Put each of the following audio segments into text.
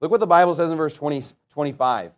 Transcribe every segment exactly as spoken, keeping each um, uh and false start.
Look what the Bible says in verse twenty, twenty-five.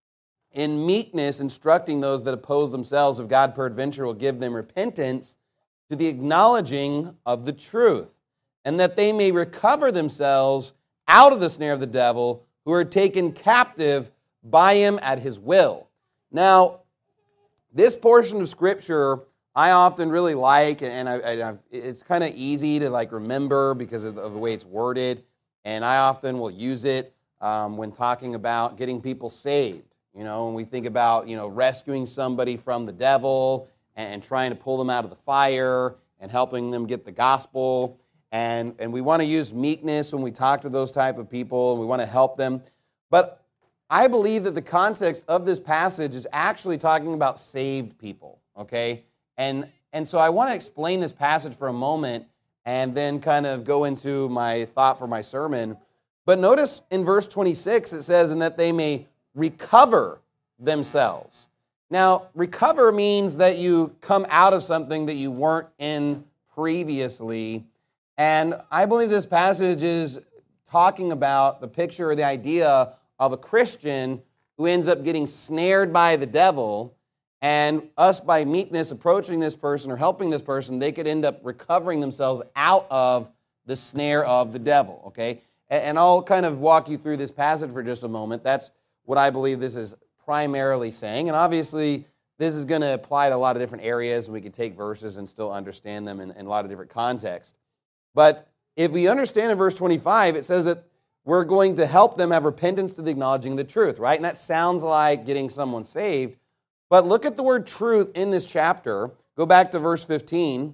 In meekness, instructing those that oppose themselves, if God peradventure will give them repentance to the acknowledging of the truth, and that they may recover themselves out of the snare of the devil, who are taken captive by him at his will. Now, this portion of Scripture I often really like, and I, I, I've, it's kind of easy to like remember because of the, of the way it's worded, and I often will use it um, when talking about getting people saved. You know, when we think about, you know, rescuing somebody from the devil and, and trying to pull them out of the fire and helping them get the gospel. And, and we want to use meekness when we talk to those type of people, and we want to help them. But I believe that the context of this passage is actually talking about saved people, okay? And, and so I want to explain this passage for a moment and then kind of go into my thought for my sermon. But notice in verse twenty-six it says, and that they may recover themselves. Now, recover means that you come out of something that you weren't in previously. And I believe this passage is talking about the picture or the idea of a Christian who ends up getting snared by the devil, and us by meekness approaching this person or helping this person, they could end up recovering themselves out of the snare of the devil, okay? And I'll kind of walk you through this passage for just a moment. That's what I believe this is primarily saying. And obviously, this is going to apply to a lot of different areas, and we could take verses and still understand them in, in a lot of different contexts. But if we understand in verse twenty-five, it says that we're going to help them have repentance to the acknowledging of the truth, right? And that sounds like getting someone saved. But look at the word truth in this chapter. Go back to verse fifteen.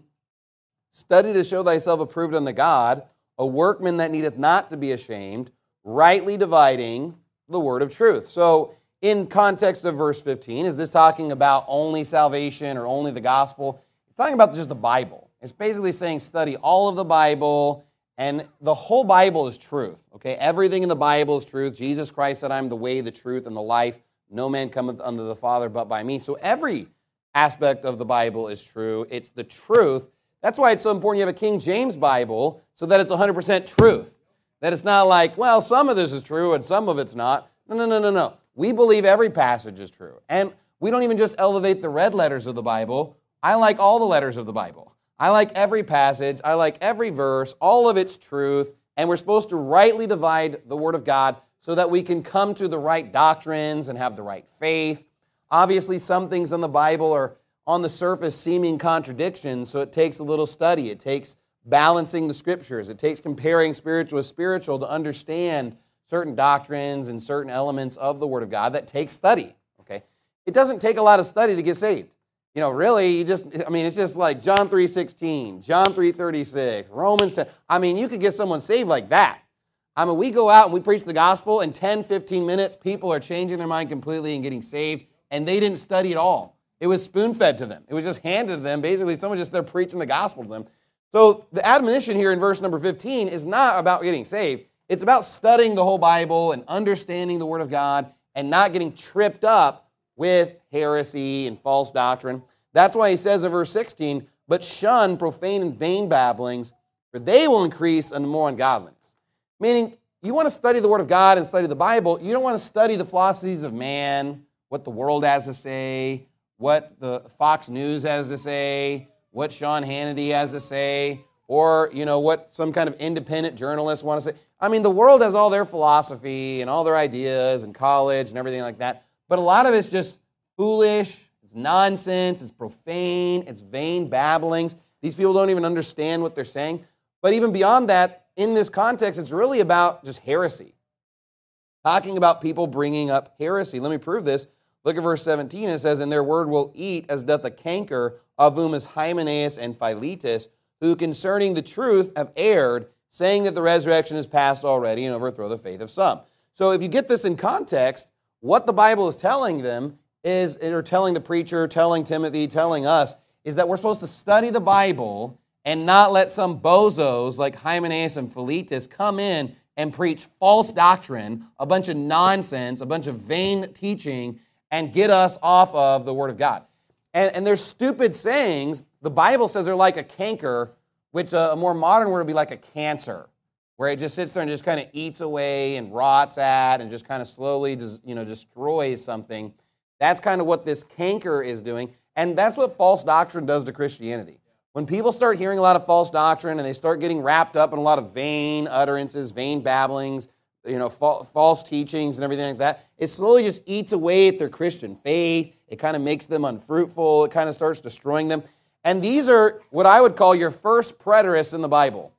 Study to show thyself approved unto God, a workman that needeth not to be ashamed, rightly dividing the word of truth. So in context of verse fifteen, is this talking about only salvation or only the gospel? It's talking about just the Bible. It's basically saying study all of the Bible, and the whole Bible is truth. Okay, everything in the Bible is truth. Jesus Christ said, I'm the way, the truth, and the life. No man cometh unto the Father but by me. So every aspect of the Bible is true. It's the truth. That's why it's so important you have a King James Bible, so that it's one hundred percent truth. That it's not like, well, some of this is true and some of it's not. No, no, no, no, no. We believe every passage is true. And we don't even just elevate the red letters of the Bible. I like all the letters of the Bible. I like every passage. I like every verse. All of it's truth. And we're supposed to rightly divide the Word of God so that we can come to the right doctrines and have the right faith. Obviously, some things in the Bible are on the surface seeming contradictions, so it takes a little study. It takes balancing the Scriptures. It takes comparing spiritual with spiritual to understand certain doctrines and certain elements of the Word of God. That takes study, okay? It doesn't take a lot of study to get saved. You know, really, you just, I mean, it's just like John three sixteen, John three thirty-six, Romans ten. I mean, you could get someone saved like that. I mean, we go out and we preach the gospel, in ten, fifteen minutes, people are changing their mind completely and getting saved, and they didn't study at all. It was spoon-fed to them. It was just handed to them. Basically, someone just there preaching the gospel to them. So the admonition here in verse number fifteen is not about getting saved. It's about studying the whole Bible and understanding the Word of God and not getting tripped up with heresy and false doctrine. That's why he says in verse sixteen, but shun profane and vain babblings, for they will increase unto more ungodliness. Meaning, you want to study the Word of God and study the Bible. You don't want to study the philosophies of man, what the world has to say, what the Fox News has to say, what Sean Hannity has to say, or, you know, what some kind of independent journalists want to say. I mean, the world has all their philosophy and all their ideas and college and everything like that, but a lot of it's just foolish, it's nonsense, it's profane, it's vain babblings. These people don't even understand what they're saying. But even beyond that, in this context, it's really about just heresy. Talking about people bringing up heresy. Let me prove this. Look at verse seventeen. It says, and their word will eat as doth a canker, of whom is Hymenaeus and Philetus, who concerning the truth have erred, saying that the resurrection is past already and overthrow the faith of some. So if you get this in context, what the Bible is telling them is, or telling the preacher, telling Timothy, telling us, is that we're supposed to study the Bible and not let some bozos like Hymenaeus and Philetus come in and preach false doctrine, a bunch of nonsense, a bunch of vain teaching, and get us off of the Word of God. And, and there's stupid sayings. The Bible says they're like a canker, which a, a more modern word would be like a cancer. where it just sits there and just kind of eats away and rots at and just kind of slowly des- you know, destroys something. That's kind of what this canker is doing, and that's what false doctrine does to Christianity. When people start hearing a lot of false doctrine and they start getting wrapped up in a lot of vain utterances, vain babblings, you know, fa- false teachings and everything like that, it slowly just eats away at their Christian faith. It kind of makes them unfruitful. It kind of starts destroying them. And these are what I would call your first preterists in the Bible.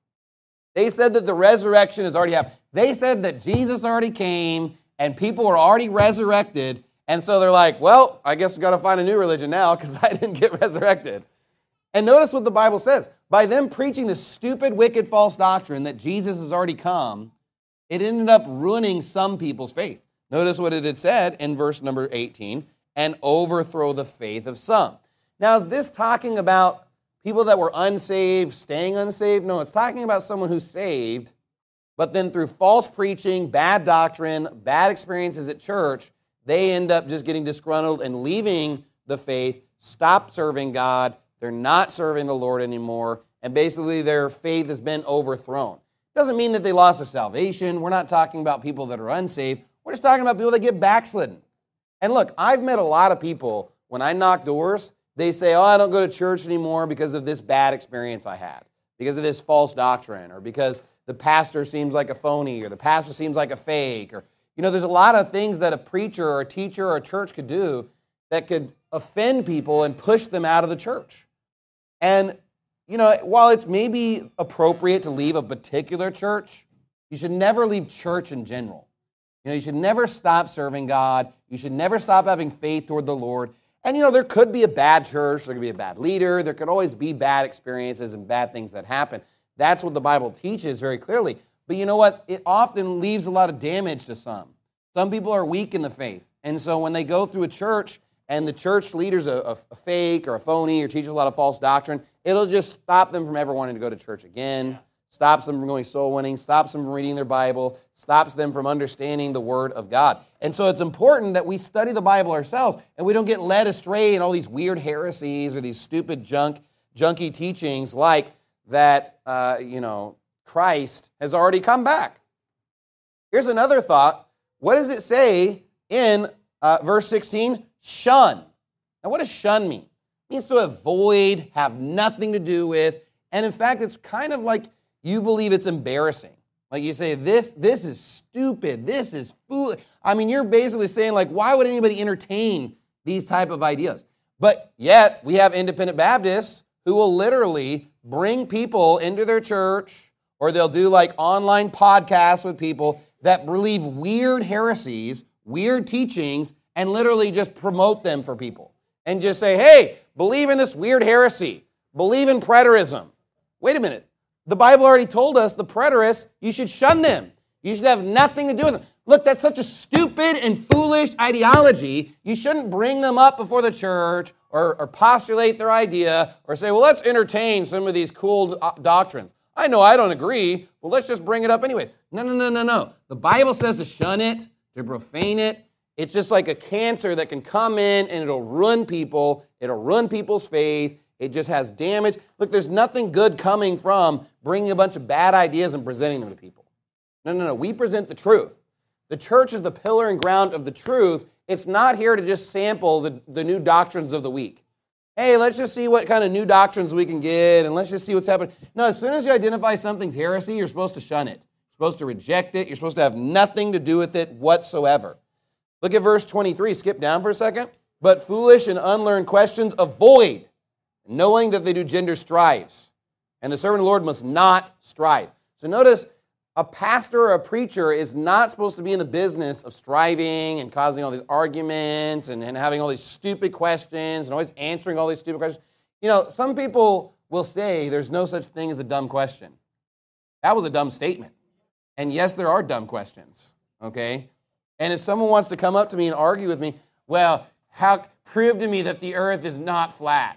They said that the resurrection has already happened. They said that Jesus already came and people were already resurrected. And so they're like, well, I guess we've got to find a new religion now because I didn't get resurrected. And notice what the Bible says. By them preaching the stupid, wicked, false doctrine that Jesus has already come, it ended up ruining some people's faith. Notice what it had said in verse number eighteen, and overthrow the faith of some. Now, is this talking about people that were unsaved, staying unsaved? No, it's talking about someone who's saved, but then through false preaching, bad doctrine, bad experiences at church, they end up just getting disgruntled and leaving the faith, stop serving God, they're not serving the Lord anymore, and basically their faith has been overthrown. Doesn't mean that they lost their salvation. We're not talking about people that are unsaved. We're just talking about people that get backslidden. And look, I've met a lot of people, when I knock doors, they say, oh, I don't go to church anymore because of this bad experience I had, because of this false doctrine, or because the pastor seems like a phony, or the pastor seems like a fake, or, you know, there's a lot of things that a preacher or a teacher or a church could do that could offend people and push them out of the church. And, you know, while it's maybe appropriate to leave a particular church, you should never leave church in general. You know, you should never stop serving God. You should never stop having faith toward the Lord. And, you know, there could be a bad church. There could be a bad leader. There could always be bad experiences and bad things that happen. That's what the Bible teaches very clearly. But you know what? It often leaves a lot of damage to some. Some people are weak in the faith. And so when they go through a church and the church leader's a, a, a fake or a phony or teaches a lot of false doctrine, it'll just stop them from ever wanting to go to church again, stops them from going soul winning, stops them from reading their Bible, stops them from understanding the Word of God. And so it's important that we study the Bible ourselves and we don't get led astray in all these weird heresies or these stupid junk, junky teachings like that, uh, you know, Christ has already come back. Here's another thought. What does it say in uh, verse sixteen? Shun. Now, what does shun mean? It means to avoid, have nothing to do with, and in fact, it's kind of like you believe it's embarrassing. Like you say, this, this is stupid, this is foolish. I mean, you're basically saying, like, why would anybody entertain these type of ideas? But yet, we have independent Baptists who will literally bring people into their church, or they'll do like online podcasts with people that believe weird heresies, weird teachings, and literally just promote them for people. And just say, hey, believe in this weird heresy. Believe in preterism. Wait a minute. The Bible already told us the preterists, you should shun them. You should have nothing to do with them. Look, that's such a stupid and foolish ideology. You shouldn't bring them up before the church or, or postulate their idea or say, well, let's entertain some of these cool doctrines. I know I don't agree. Well, let's just bring it up anyways. No, no, no, no, no. The Bible says to shun it, to profane it. It's just like a cancer that can come in and it'll ruin people. It'll ruin people's faith. It just has damage. Look, there's nothing good coming from bringing a bunch of bad ideas and presenting them to people. No, no, no. We present the truth. The church is the pillar and ground of the truth. It's not here to just sample the, the new doctrines of the week. Hey, let's just see what kind of new doctrines we can get, and let's just see what's happening. No, as soon as you identify something's heresy, you're supposed to shun it. You're supposed to reject it. You're supposed to have nothing to do with it whatsoever. Look at verse twenty-three. Skip down for a second. But foolish and unlearned questions avoid, knowing that they do gender strives. And the servant of the Lord must not strive. So notice, a pastor or a preacher is not supposed to be in the business of striving and causing all these arguments and, and having all these stupid questions and always answering all these stupid questions. You know, some people will say there's no such thing as a dumb question. That was a dumb statement. And yes, there are dumb questions, okay? And if someone wants to come up to me and argue with me, well, how prove to me that the earth is not flat?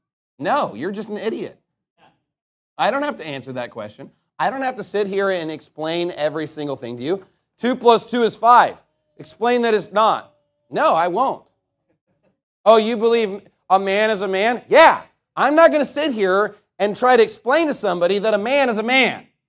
No, you're just an idiot. I don't have to answer that question. I don't have to sit here and explain every single thing to you. Two plus two is five. Explain that it's not. No, I won't. Oh, you believe a man is a man? Yeah. I'm not going to sit here and try to explain to somebody that a man is a man.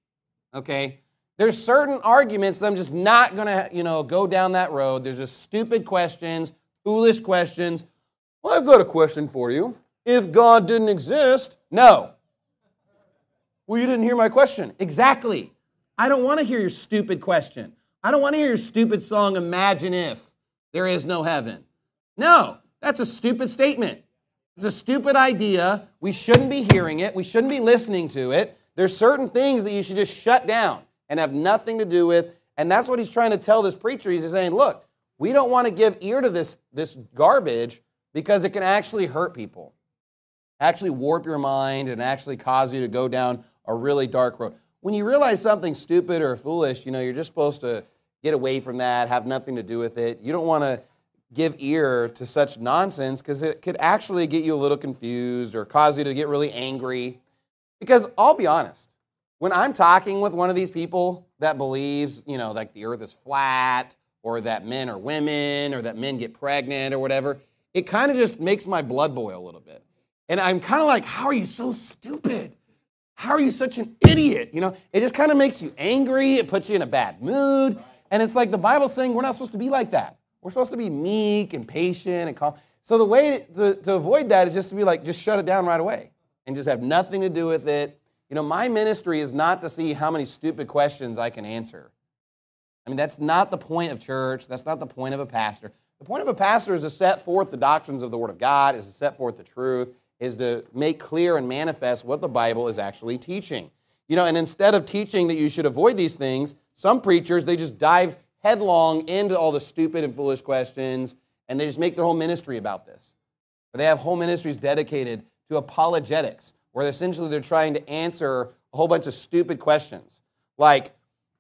okay? There's certain arguments that I'm just not going to, you know, go down that road. There's just stupid questions, foolish questions. Well, I've got a question for you. If God didn't exist, no. Well, you didn't hear my question. Exactly. I don't want to hear your stupid question. I don't want to hear your stupid song, Imagine If There Is No Heaven. No, that's a stupid statement. It's a stupid idea. We shouldn't be hearing it. We shouldn't be listening to it. There's certain things that you should just shut down and have nothing to do with. And that's what he's trying to tell this preacher. He's saying, look, we don't want to give ear to this, this garbage because it can actually hurt people, actually warp your mind and actually cause you to go down a really dark road. When you realize something's stupid or foolish, you know, you're just supposed to get away from that, have nothing to do with it. You don't want to give ear to such nonsense because it could actually get you a little confused or cause you to get really angry. Because I'll be honest, when I'm talking with one of these people that believes, you know, like the earth is flat or that men are women or that men get pregnant or whatever, it kind of just makes my blood boil a little bit. And I'm kind of like, how are you so stupid? How are you such an idiot? You know, it just kind of makes you angry. It puts you in a bad mood. And it's like the Bible's saying we're not supposed to be like that. We're supposed to be meek and patient and calm. So the way to, to avoid that is just to be like, just shut it down right away and just have nothing to do with it. You know, my ministry is not to see how many stupid questions I can answer. I mean, that's not the point of church. That's not the point of a pastor. The point of a pastor is to set forth the doctrines of the Word of God, is to set forth the truth, is to make clear and manifest what the Bible is actually teaching. You know, and instead of teaching that you should avoid these things, some preachers, they just dive headlong into all the stupid and foolish questions, and they just make their whole ministry about this. Or they have whole ministries dedicated to apologetics, where essentially they're trying to answer a whole bunch of stupid questions, like,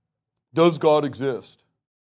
does God exist?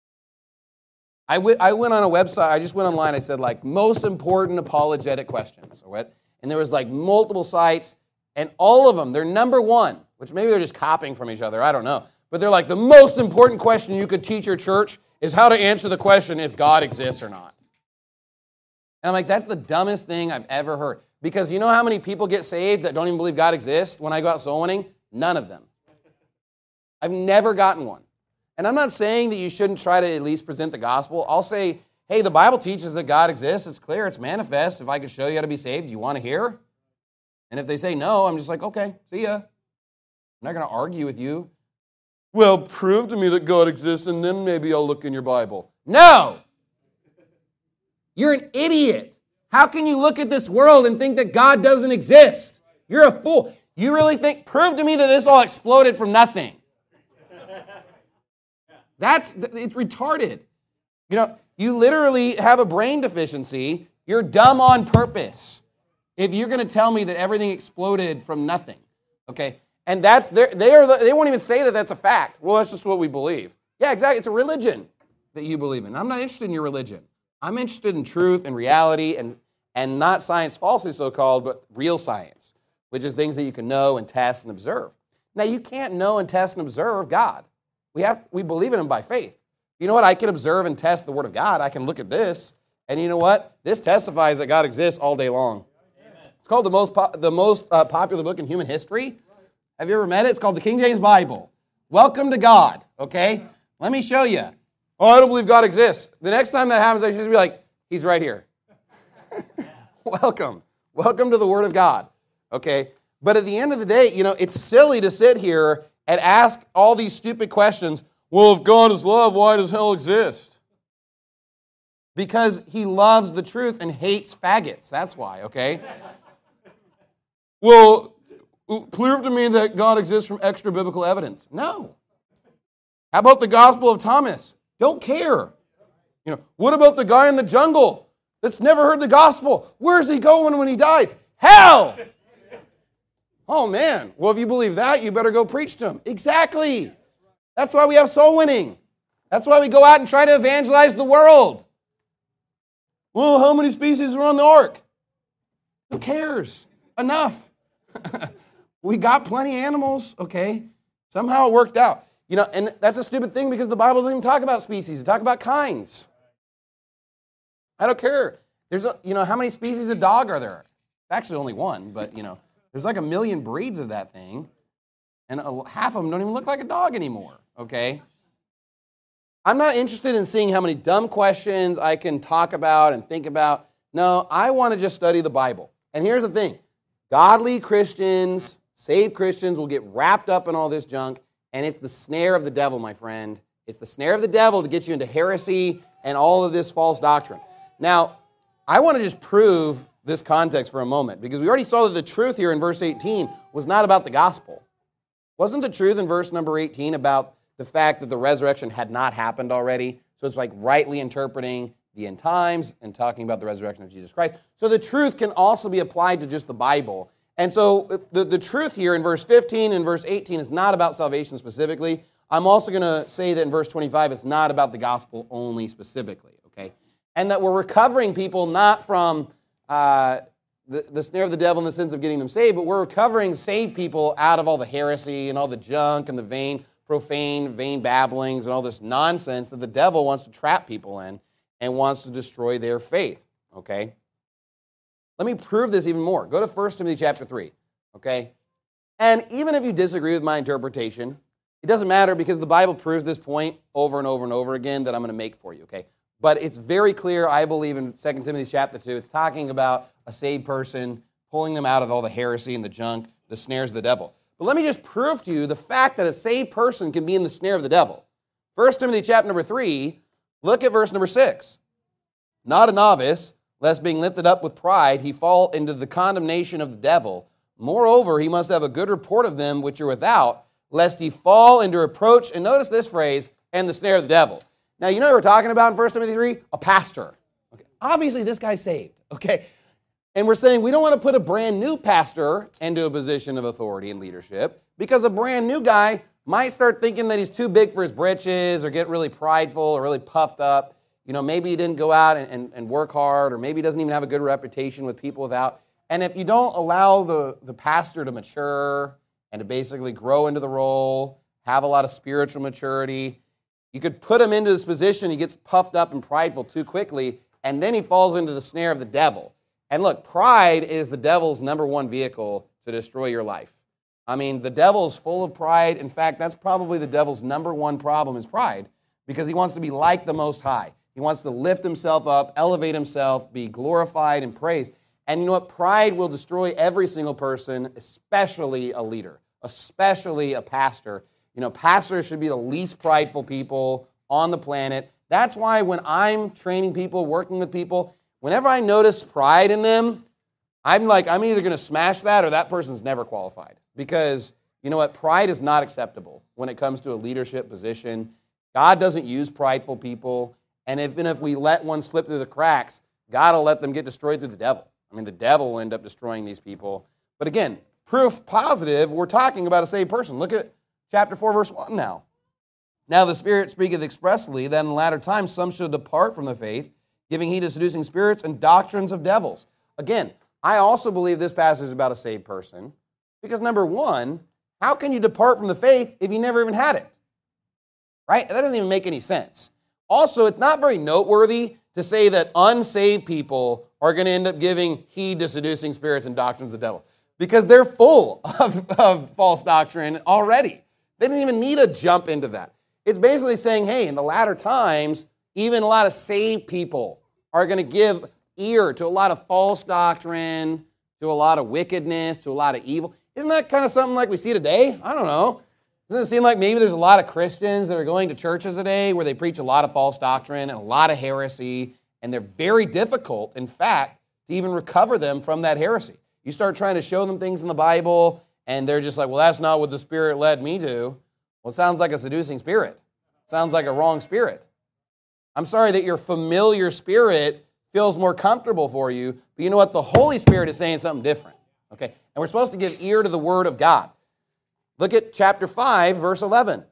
I, w- I went on a website, I just went online, I said, like, most important apologetic questions, or what? And there was like multiple sites, and all of them, they're number one, which maybe they're just copying from each other, I don't know. But they're like, the most important question you could teach your church is how to answer the question if God exists or not. And I'm like, that's the dumbest thing I've ever heard. Because you know how many people get saved that don't even believe God exists when I go out soul winning? None of them. I've never gotten one. And I'm not saying that you shouldn't try to at least present the gospel. I'll say, hey, the Bible teaches that God exists. It's clear. It's manifest. If I could show you how to be saved, do you want to hear? And if they say no, I'm just like, okay, see ya. I'm not going to argue with you. Well, prove to me that God exists, and then maybe I'll look in your Bible. No! You're an idiot. How can you look at this world and think that God doesn't exist? You're a fool. You really think, prove to me that this all exploded from nothing. That's, it's retarded. You know, you literally have a brain deficiency. You're dumb on purpose if you're going to tell me that everything exploded from nothing, okay? And that's, they are, they won't even say that that's a fact. Well, that's just what we believe. Yeah, exactly. It's a religion that you believe in. I'm not interested in your religion. I'm interested in truth and reality and, and not science falsely so-called, but real science, which is things that you can know and test and observe. Now, you can't know and test and observe God. We have we believe in Him by faith. You know what? I can observe and test the Word of God. I can look at this, and you know what? This testifies that God exists all day long. Amen. It's called the most po- the most uh, popular book in human history. Have you ever met it? It's called the King James Bible. Welcome to God, okay? Let me show you. Oh, I don't believe God exists. The next time that happens, I should just be like, He's right here. Welcome. Welcome to the Word of God, okay? But at the end of the day, you know, it's silly to sit here and ask all these stupid questions. Well, if God is love, why does hell exist? Because He loves the truth and hates faggots. That's why, okay? Well, prove to me that God exists from extra biblical evidence. No. How about the Gospel of Thomas? Don't care. You know, what about the guy in the jungle that's never heard the gospel? Where's he going when he dies? Hell! Oh, man. Well, if you believe that, you better go preach to him. Exactly. That's why we have soul winning. That's why we go out and try to evangelize the world. Well, how many species are on the ark? Who cares? Enough. We got plenty of animals, okay? Somehow it worked out. You know, and that's a stupid thing because the Bible doesn't even talk about species. It talks about kinds. I don't care. There's, a, you know, how many species of dog are there? Actually, only one, but, you know, there's like a million breeds of that thing. And a, half of them don't even look like a dog anymore, okay? I'm not interested in seeing how many dumb questions I can talk about and think about. No, I want to just study the Bible. And here's the thing. Godly Christians, saved Christians will get wrapped up in all this junk, and it's the snare of the devil, my friend. It's the snare of the devil to get you into heresy and all of this false doctrine. Now, I want to just prove this context for a moment, because we already saw that the truth here in verse eighteen was not about the gospel. Wasn't the truth in verse number eighteen about the fact that the resurrection had not happened already? So it's like rightly interpreting the end times and talking about the resurrection of Jesus Christ. So the truth can also be applied to just the Bible. And so the, the truth here in verse fifteen and verse eighteen is not about salvation specifically. I'm also going to say that in verse twenty-five, it's not about the gospel only specifically, okay? And that we're recovering people not from uh, the, the snare of the devil in the sense of getting them saved, but we're recovering saved people out of all the heresy and all the junk and the vain, profane, vain babblings and all this nonsense that the devil wants to trap people in and wants to destroy their faith, okay? Let me prove this even more. Go to First Timothy chapter three, okay? And even if you disagree with my interpretation, it doesn't matter, because the Bible proves this point over and over and over again that I'm going to make for you, okay? But it's very clear, I believe, in Second Timothy chapter two, it's talking about a saved person, pulling them out of all the heresy and the junk, the snares of the devil. But let me just prove to you the fact that a saved person can be in the snare of the devil. First Timothy chapter number three, look at verse number six. Not a novice, lest being lifted up with pride, he fall into the condemnation of the devil. Moreover, he must have a good report of them which are without, lest he fall into reproach, and notice this phrase, and the snare of the devil. Now, you know what we're talking about in First Timothy three? A pastor. Okay. Obviously, this guy's saved, okay? And we're saying we don't want to put a brand new pastor into a position of authority and leadership, because a brand new guy might start thinking that he's too big for his britches or get really prideful or really puffed up. You know, maybe he didn't go out and, and, and work hard, or maybe he doesn't even have a good reputation with people without. And if you don't allow the, the pastor to mature and to basically grow into the role, have a lot of spiritual maturity, you could put him into this position, he gets puffed up and prideful too quickly, and then he falls into the snare of the devil. And look, pride is the devil's number one vehicle to destroy your life. I mean, the devil is full of pride. In fact, that's probably the devil's number one problem is pride, because he wants to be like the Most High. He wants to lift himself up, elevate himself, be glorified and praised. And you know what? Pride will destroy every single person, especially a leader, especially a pastor. You know, pastors should be the least prideful people on the planet. That's why when I'm training people, working with people, whenever I notice pride in them, I'm like, I'm either going to smash that or that person's never qualified. Because, you know what? Pride is not acceptable when it comes to a leadership position. God doesn't use prideful people. And even if we let one slip through the cracks, God will let them get destroyed through the devil. I mean, the devil will end up destroying these people. But again, proof positive, we're talking about a saved person. Look at chapter four, verse one now. Now the Spirit speaketh expressly that in the latter times some shall depart from the faith, giving heed to seducing spirits and doctrines of devils. Again, I also believe this passage is about a saved person, because number one, how can you depart from the faith if you never even had it? Right? That doesn't even make any sense. Also, it's not very noteworthy to say that unsaved people are going to end up giving heed to seducing spirits and doctrines of the devil, because they're full of, of false doctrine already. They didn't even need to jump into that. It's basically saying, hey, in the latter times, even a lot of saved people are going to give ear to a lot of false doctrine, to a lot of wickedness, to a lot of evil. Isn't that kind of something like we see today? I don't know. Doesn't it seem like maybe there's a lot of Christians that are going to churches today where they preach a lot of false doctrine and a lot of heresy, and they're very difficult, in fact, to even recover them from that heresy. You start trying to show them things in the Bible, and they're just like, well, that's not what the Spirit led me to. Well, it sounds like a seducing spirit. It sounds like a wrong spirit. I'm sorry that your familiar spirit feels more comfortable for you, but you know what? The Holy Spirit is saying something different, okay? And we're supposed to give ear to the Word of God. Look at chapter five, verse eleven.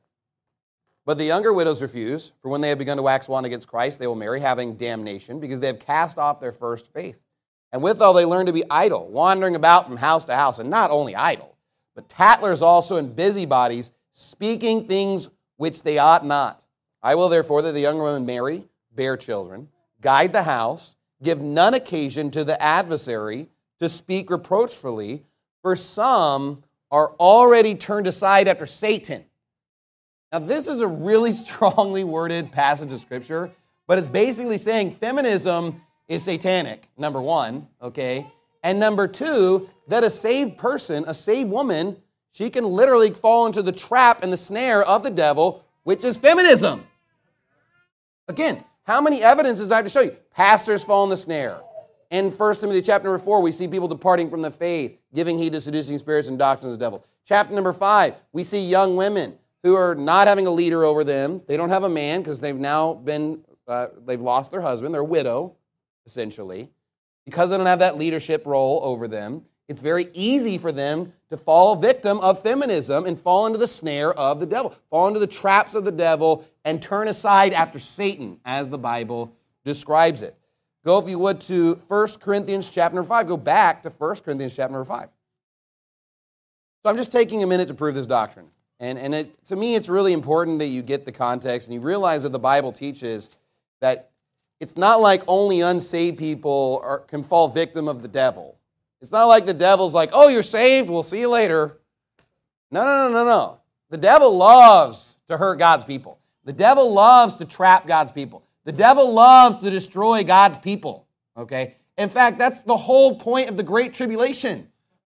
But the younger widows refuse, for when they have begun to wax wan against Christ, they will marry, having damnation, because they have cast off their first faith. And withal they learn to be idle, wandering about from house to house, and not only idle, but tattlers also and busybodies, speaking things which they ought not. I will therefore that the young women marry, bear children, guide the house, give none occasion to the adversary to speak reproachfully, for some are already turned aside after Satan. Now, this is a really strongly worded passage of Scripture, but it's basically saying feminism is satanic, number one, okay? And number two, that a saved person, a saved woman, she can literally fall into the trap and the snare of the devil, which is feminism. Again, how many evidences do I have to show you? Pastors fall in the snare. In First Timothy chapter number four, we see people departing from the faith, giving heed to seducing spirits and doctrines of the devil. Chapter number five, we see young women who are not having a leader over them. They don't have a man because they've now been, uh, they've lost their husband. They're a widow, essentially. Because they don't have that leadership role over them, it's very easy for them to fall victim of feminism and fall into the snare of the devil, fall into the traps of the devil, and turn aside after Satan, as the Bible describes it. Go, if you would, to First Corinthians chapter number five. Go back to First Corinthians chapter number five. So I'm just taking a minute to prove this doctrine. And, and it, to me, it's really important that you get the context and you realize that the Bible teaches that it's not like only unsaved people are, can fall victim of the devil. It's not like the devil's like, oh, you're saved, we'll see you later. No, no, no, no, no. The devil loves to hurt God's people. The devil loves to trap God's people. The devil loves to destroy God's people, okay? In fact, that's the whole point of the Great Tribulation.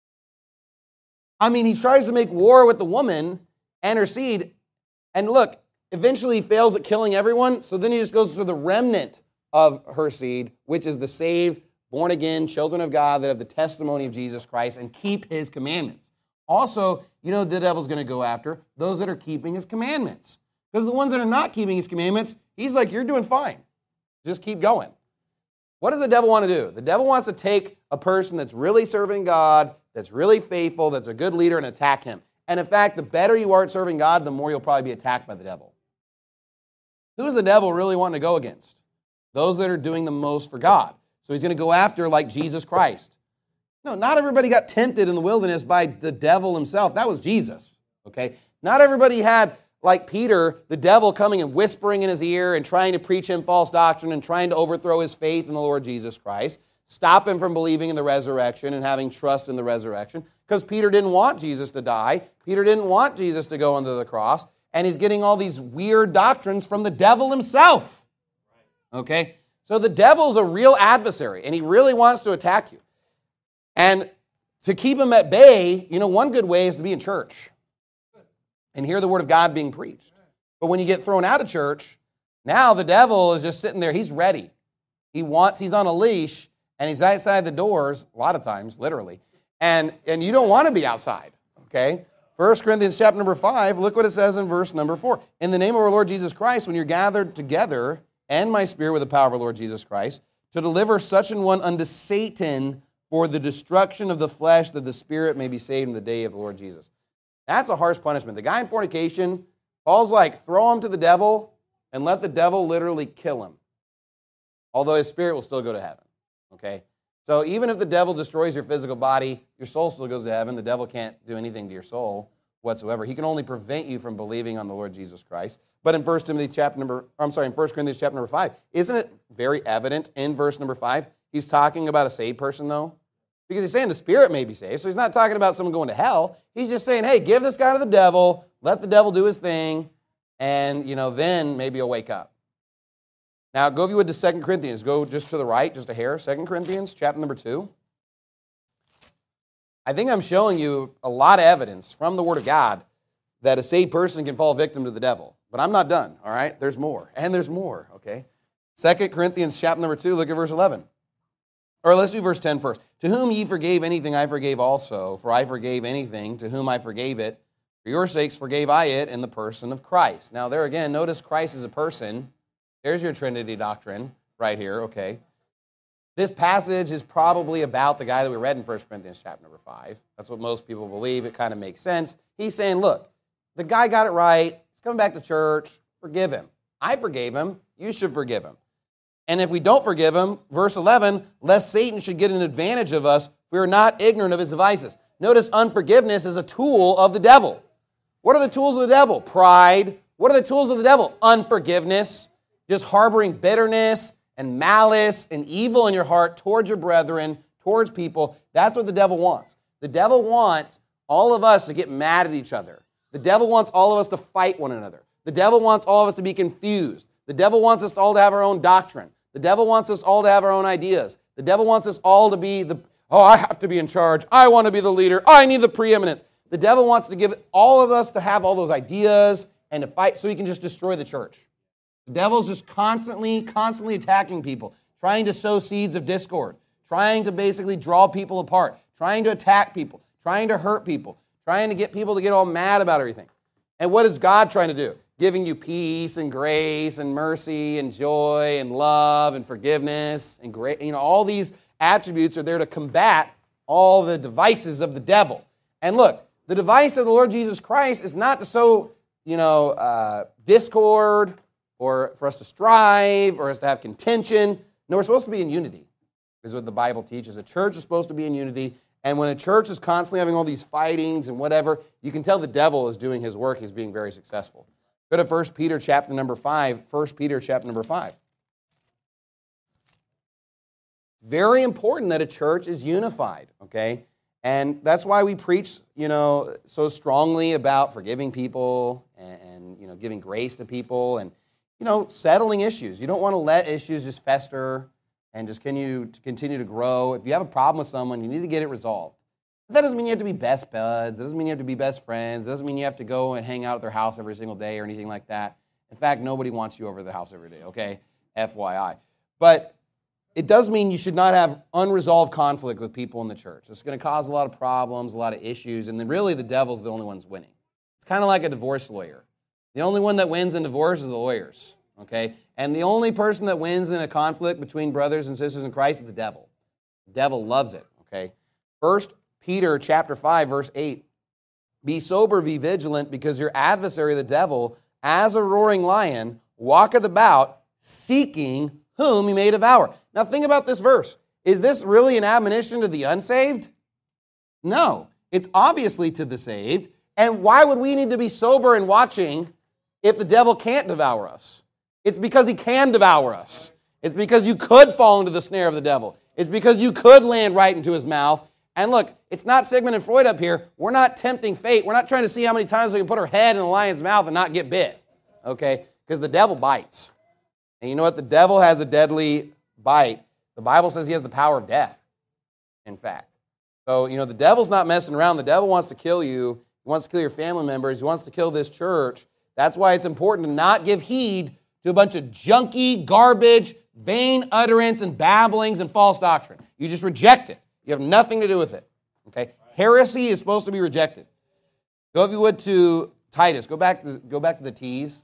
I mean, he tries to make war with the woman and her seed, and look, eventually he fails at killing everyone, so then he just goes for the remnant of her seed, which is the saved, born-again children of God that have the testimony of Jesus Christ and keep his commandments. Also, you know the devil's going to go after those that are keeping his commandments. Because the ones that are not keeping his commandments, he's like, you're doing fine. Just keep going. What does the devil want to do? The devil wants to take a person that's really serving God, that's really faithful, that's a good leader, and attack him. And in fact, the better you are at serving God, the more you'll probably be attacked by the devil. Who does the devil really want to go against? Those that are doing the most for God. So he's going to go after like Jesus Christ. No, not everybody got tempted in the wilderness by the devil himself. That was Jesus, okay? Not everybody had, like Peter, the devil coming and whispering in his ear and trying to preach him false doctrine and trying to overthrow his faith in the Lord Jesus Christ, stop him from believing in the resurrection and having trust in the resurrection, because Peter didn't want Jesus to die. Peter didn't want Jesus to go under the cross, and he's getting all these weird doctrines from the devil himself, okay? So the devil's a real adversary, and he really wants to attack you. And to keep him at bay, you know, one good way is to be in church and hear the word of God being preached. But when you get thrown out of church, now the devil is just sitting there. He's ready. He wants, he's on a leash, and he's outside the doors, a lot of times, literally. And, and you don't want to be outside, okay? First Corinthians chapter number five, look what it says in verse number four. In the name of our Lord Jesus Christ, when you're gathered together, and my spirit with the power of our Lord Jesus Christ, to deliver such an one unto Satan for the destruction of the flesh, that the spirit may be saved in the day of the Lord Jesus. That's a harsh punishment. The guy in fornication, Paul's like, throw him to the devil and let the devil literally kill him. Although his spirit will still go to heaven, okay? So even if the devil destroys your physical body, your soul still goes to heaven. The devil can't do anything to your soul whatsoever. He can only prevent you from believing on the Lord Jesus Christ. But in First Timothy chapter number, I'm sorry, in First Corinthians chapter number five, isn't it very evident in verse number five? He's talking about a saved person, though. Because he's saying the spirit may be saved. So he's not talking about someone going to hell. He's just saying, hey, give this guy to the devil, let the devil do his thing, and, you know, then maybe he'll wake up. Now, go if you would to Second Corinthians. Go just to the right, just a hair. Second Corinthians, chapter number two. I think I'm showing you a lot of evidence from the Word of God that a saved person can fall victim to the devil. But I'm not done, all right? There's more, and there's more, okay? Second Corinthians, chapter number two, look at verse eleven. Or let's do verse ten first. To whom ye forgave anything, I forgave also. For I forgave anything, to whom I forgave it. For your sakes forgave I it in the person of Christ. Now there again, notice Christ is a person. There's your Trinity doctrine right here, okay? This passage is probably about the guy that we read in First Corinthians chapter number five. That's what most people believe. It kind of makes sense. He's saying, look, the guy got it right. He's coming back to church. Forgive him. I forgave him. You should forgive him. And if we don't forgive him, verse eleven, lest Satan should get an advantage of us, we are not ignorant of his devices. Notice unforgiveness is a tool of the devil. What are the tools of the devil? Pride. What are the tools of the devil? Unforgiveness. Just harboring bitterness and malice and evil in your heart towards your brethren, towards people. That's what the devil wants. The devil wants all of us to get mad at each other. The devil wants all of us to fight one another. The devil wants all of us to be confused. The devil wants us all to have our own doctrine. The devil wants us all to have our own ideas. The devil wants us all to be the, oh, I have to be in charge. I want to be the leader. I need the preeminence. The devil wants to give all of us to have all those ideas and to fight so he can just destroy the church. The devil's just constantly, constantly attacking people, trying to sow seeds of discord, trying to basically draw people apart, trying to attack people, trying to hurt people, trying to get people to get all mad about everything. And what is God trying to do? Giving you peace and grace and mercy and joy and love and forgiveness and great, you know, all these attributes are there to combat all the devices of the devil. And look, the device of the Lord Jesus Christ is not to sow, you know, uh, discord or for us to strive or us to have contention. No, we're supposed to be in unity, is what the Bible teaches. A church is supposed to be in unity. And when a church is constantly having all these fightings and whatever, you can tell the devil is doing his work. He's being very successful. Go to First Peter chapter number five. First Peter chapter number five. Very important that a church is unified, okay? And that's why we preach, you know, so strongly about forgiving people and, and, you know, giving grace to people and, you know, settling issues. You don't want to let issues just fester and just continue to continue to grow. If you have a problem with someone, you need to get it resolved. That doesn't mean you have to be best buds. That doesn't mean you have to be best friends. It doesn't mean you have to go and hang out at their house every single day or anything like that. In fact, nobody wants you over at their house every day, okay? F Y I. But it does mean you should not have unresolved conflict with people in the church. It's going to cause a lot of problems, a lot of issues, and then really the devil's the only one's winning. It's kind of like a divorce lawyer. The only one that wins in divorce is the lawyers, okay? And the only person that wins in a conflict between brothers and sisters in Christ is the devil. The devil loves it, okay? First Peter chapter five, verse eight. Be sober, be vigilant, because your adversary, the devil, as a roaring lion, walketh about, seeking whom he may devour. Now think about this verse. Is this really an admonition to the unsaved? No. It's obviously to the saved. And why would we need to be sober and watching if the devil can't devour us? It's because he can devour us. It's because you could fall into the snare of the devil. It's because you could land right into his mouth. And look, it's not Sigmund and Freud up here. We're not tempting fate. We're not trying to see how many times we can put our head in a lion's mouth and not get bit, okay? Because the devil bites. And you know what? The devil has a deadly bite. The Bible says he has the power of death, in fact. So, you know, the devil's not messing around. The devil wants to kill you. He wants to kill your family members. He wants to kill this church. That's why it's important to not give heed to a bunch of junky, garbage, vain utterance and babblings and false doctrine. You just reject it. You have nothing to do with it, okay? Heresy is supposed to be rejected. Go, if you would, to Titus. Go back to, go back to the T's.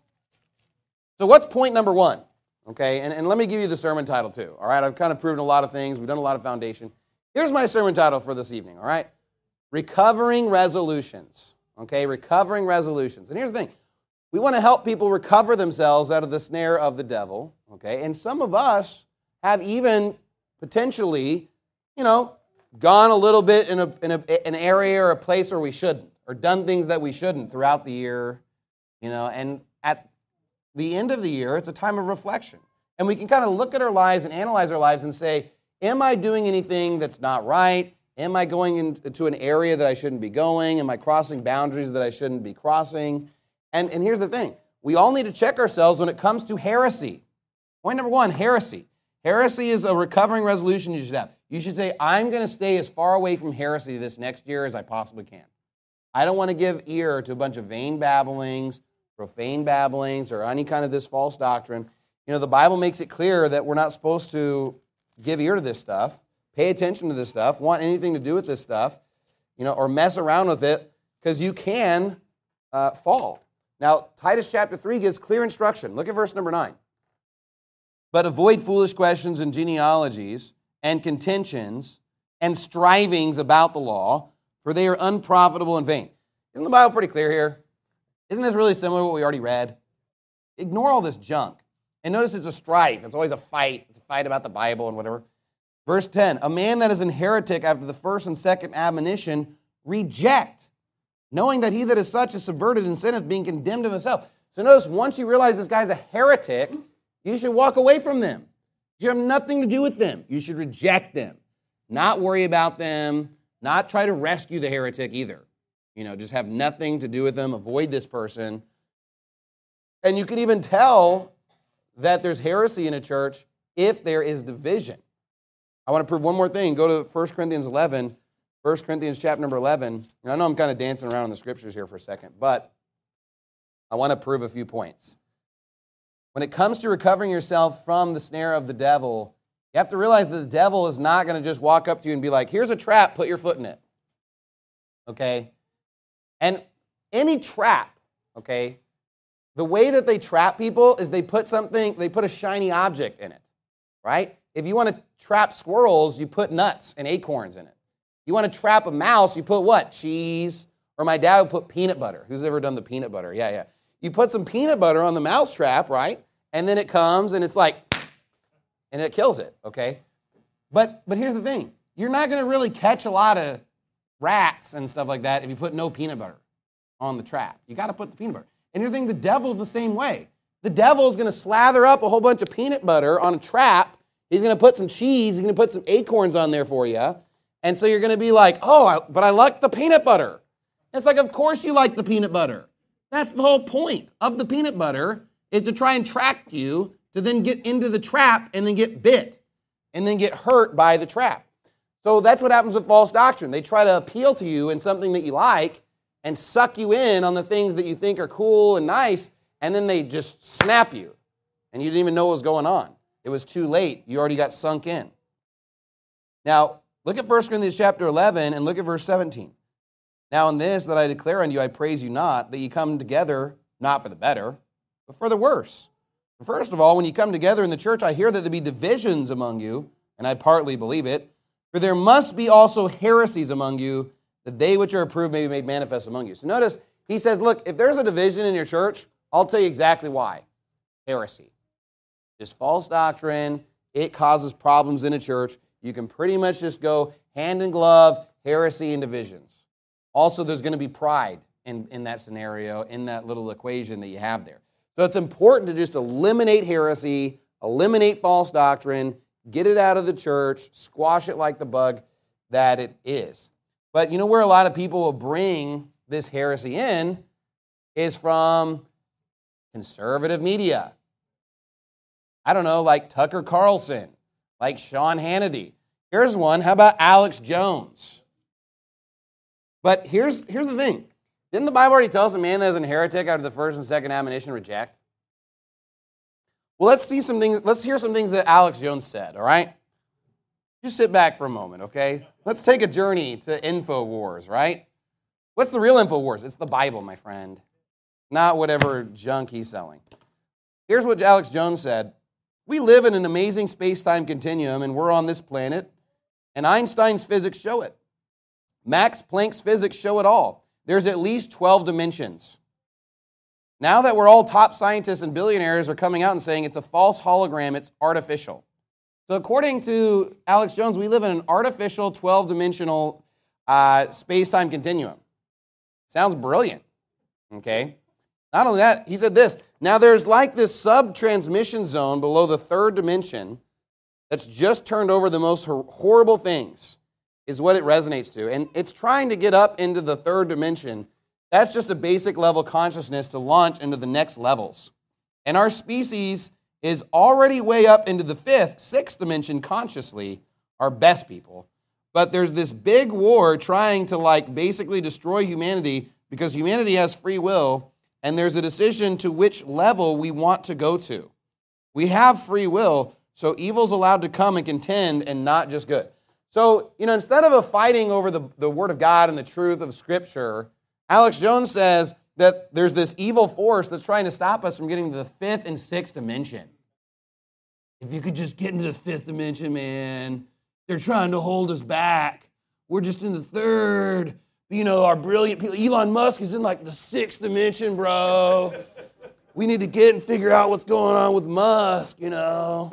So what's point number one, okay? And, and let me give you the sermon title, too, all right? I've kind of proven a lot of things. We've done a lot of foundation. Here's my sermon title for this evening, all right? Recovering resolutions, okay? Recovering resolutions. And here's the thing. We want to help people recover themselves out of the snare of the devil, okay? And some of us have even potentially, you know, gone a little bit in, a, in a, an area or a place where we shouldn't, or done things that we shouldn't throughout the year, you know, and at the end of the year, it's a time of reflection. And we can kind of look at our lives and analyze our lives and say, am I doing anything that's not right? Am I going into an area that I shouldn't be going? Am I crossing boundaries that I shouldn't be crossing? And, and here's the thing. We all need to check ourselves when it comes to heresy. Point number one, heresy. Heresy is a recovering resolution you should have. You should say, I'm going to stay as far away from heresy this next year as I possibly can. I don't want to give ear to a bunch of vain babblings, profane babblings, or any kind of this false doctrine. You know, the Bible makes it clear that we're not supposed to give ear to this stuff, pay attention to this stuff, want anything to do with this stuff, you know, or mess around with it, because you can uh, fall. Now, Titus chapter three gives clear instruction. Look at verse number nine. But avoid foolish questions and genealogies and contentions and strivings about the law, for they are unprofitable and vain. Isn't the Bible pretty clear here? Isn't this really similar to what we already read? Ignore all this junk. And notice it's a strife. It's always a fight. It's a fight about the Bible and whatever. Verse ten, a man that is an heretic after the first and second admonition, reject, knowing that he that is such is subverted and sinneth, being condemned of himself. So notice, once you realize this guy's a heretic, you should walk away from them. You should have nothing to do with them. You should reject them. Not worry about them. Not try to rescue the heretic either. You know, just have nothing to do with them. Avoid this person. And you can even tell that there's heresy in a church if there is division. I want to prove one more thing. Go to First Corinthians eleven. First Corinthians chapter number eleven. And I know I'm kind of dancing around in the scriptures here for a second, but I want to prove a few points. When it comes to recovering yourself from the snare of the devil, you have to realize that the devil is not going to just walk up to you and be like, here's a trap, put your foot in it. Okay? And any trap, okay, the way that they trap people is they put something, they put a shiny object in it, right? If you want to trap squirrels, you put nuts and acorns in it. You want to trap a mouse, you put what? Cheese. Or my dad would put peanut butter. Who's ever done the peanut butter? Yeah, yeah. You put some peanut butter on the mouse trap, right? And then it comes and it's like, and it kills it, okay? But but here's the thing. You're not going to really catch a lot of rats and stuff like that if you put no peanut butter on the trap. You got to put the peanut butter. And you're thinking the devil's the same way. The devil's going to slather up a whole bunch of peanut butter on a trap. He's going to put some cheese. He's going to put some acorns on there for you. And so you're going to be like, oh, but I like the peanut butter. It's like, of course you like the peanut butter. That's the whole point of the peanut butter, is to try and track you to then get into the trap and then get bit and then get hurt by the trap. So that's what happens with false doctrine. They try to appeal to you in something that you like and suck you in on the things that you think are cool and nice, and then they just snap you, and you didn't even know what was going on. It was too late. You already got sunk in. Now, look at First Corinthians chapter eleven and look at verse seventeen. Now in this that I declare unto you, I praise you not, that ye come together, not for the better, but for the worse. First of all, when you come together in the church, I hear that there be divisions among you, and I partly believe it. For there must be also heresies among you, that they which are approved may be made manifest among you. So notice, he says, look, if there's a division in your church, I'll tell you exactly why. Heresy. Just false doctrine. It causes problems in a church. You can pretty much just go hand in glove, heresy and divisions. Also, there's going to be pride in, in that scenario, in that little equation that you have there. So it's important to just eliminate heresy, eliminate false doctrine, get it out of the church, squash it like the bug that it is. But you know where a lot of people will bring this heresy in is from conservative media. I don't know, like Tucker Carlson, like Sean Hannity. Here's one. How about Alex Jones? But here's, here's the thing. Didn't the Bible already tell us a man that is a heretic after the first and second admonition reject? Well, let's see some things. Let's hear some things that Alex Jones said, all right? Just sit back for a moment, okay? Let's take a journey to InfoWars, right? What's the real InfoWars? It's the Bible, my friend, not whatever junk he's selling. Here's what Alex Jones said. We live in an amazing space-time continuum, and we're on this planet, and Einstein's physics show it. Max Planck's physics show it all. There's at least twelve dimensions. Now that we're all top scientists and billionaires are coming out and saying it's a false hologram, it's artificial. So according to Alex Jones, we live in an artificial twelve-dimensional uh, space-time continuum. Sounds brilliant, okay? Not only that, he said this, now there's like this sub-transmission zone below the third dimension that's just turned over the most hor- horrible things, is what it resonates to. And it's trying to get up into the third dimension. That's just a basic level consciousness to launch into the next levels. And our species is already way up into the fifth, sixth dimension consciously, our best people. But there's this big war trying to like basically destroy humanity because humanity has free will and there's a decision to which level we want to go to. We have free will, so evil's allowed to come and contend and not just good. So, you know, instead of a fighting over the, the Word of God and the truth of Scripture, Alex Jones says that there's this evil force that's trying to stop us from getting to the fifth and sixth dimension. If you could just get into the fifth dimension, man, they're trying to hold us back. We're just in the third. You know, our brilliant people. Elon Musk is in like the sixth dimension, bro. We need to get and figure out what's going on with Musk, you know.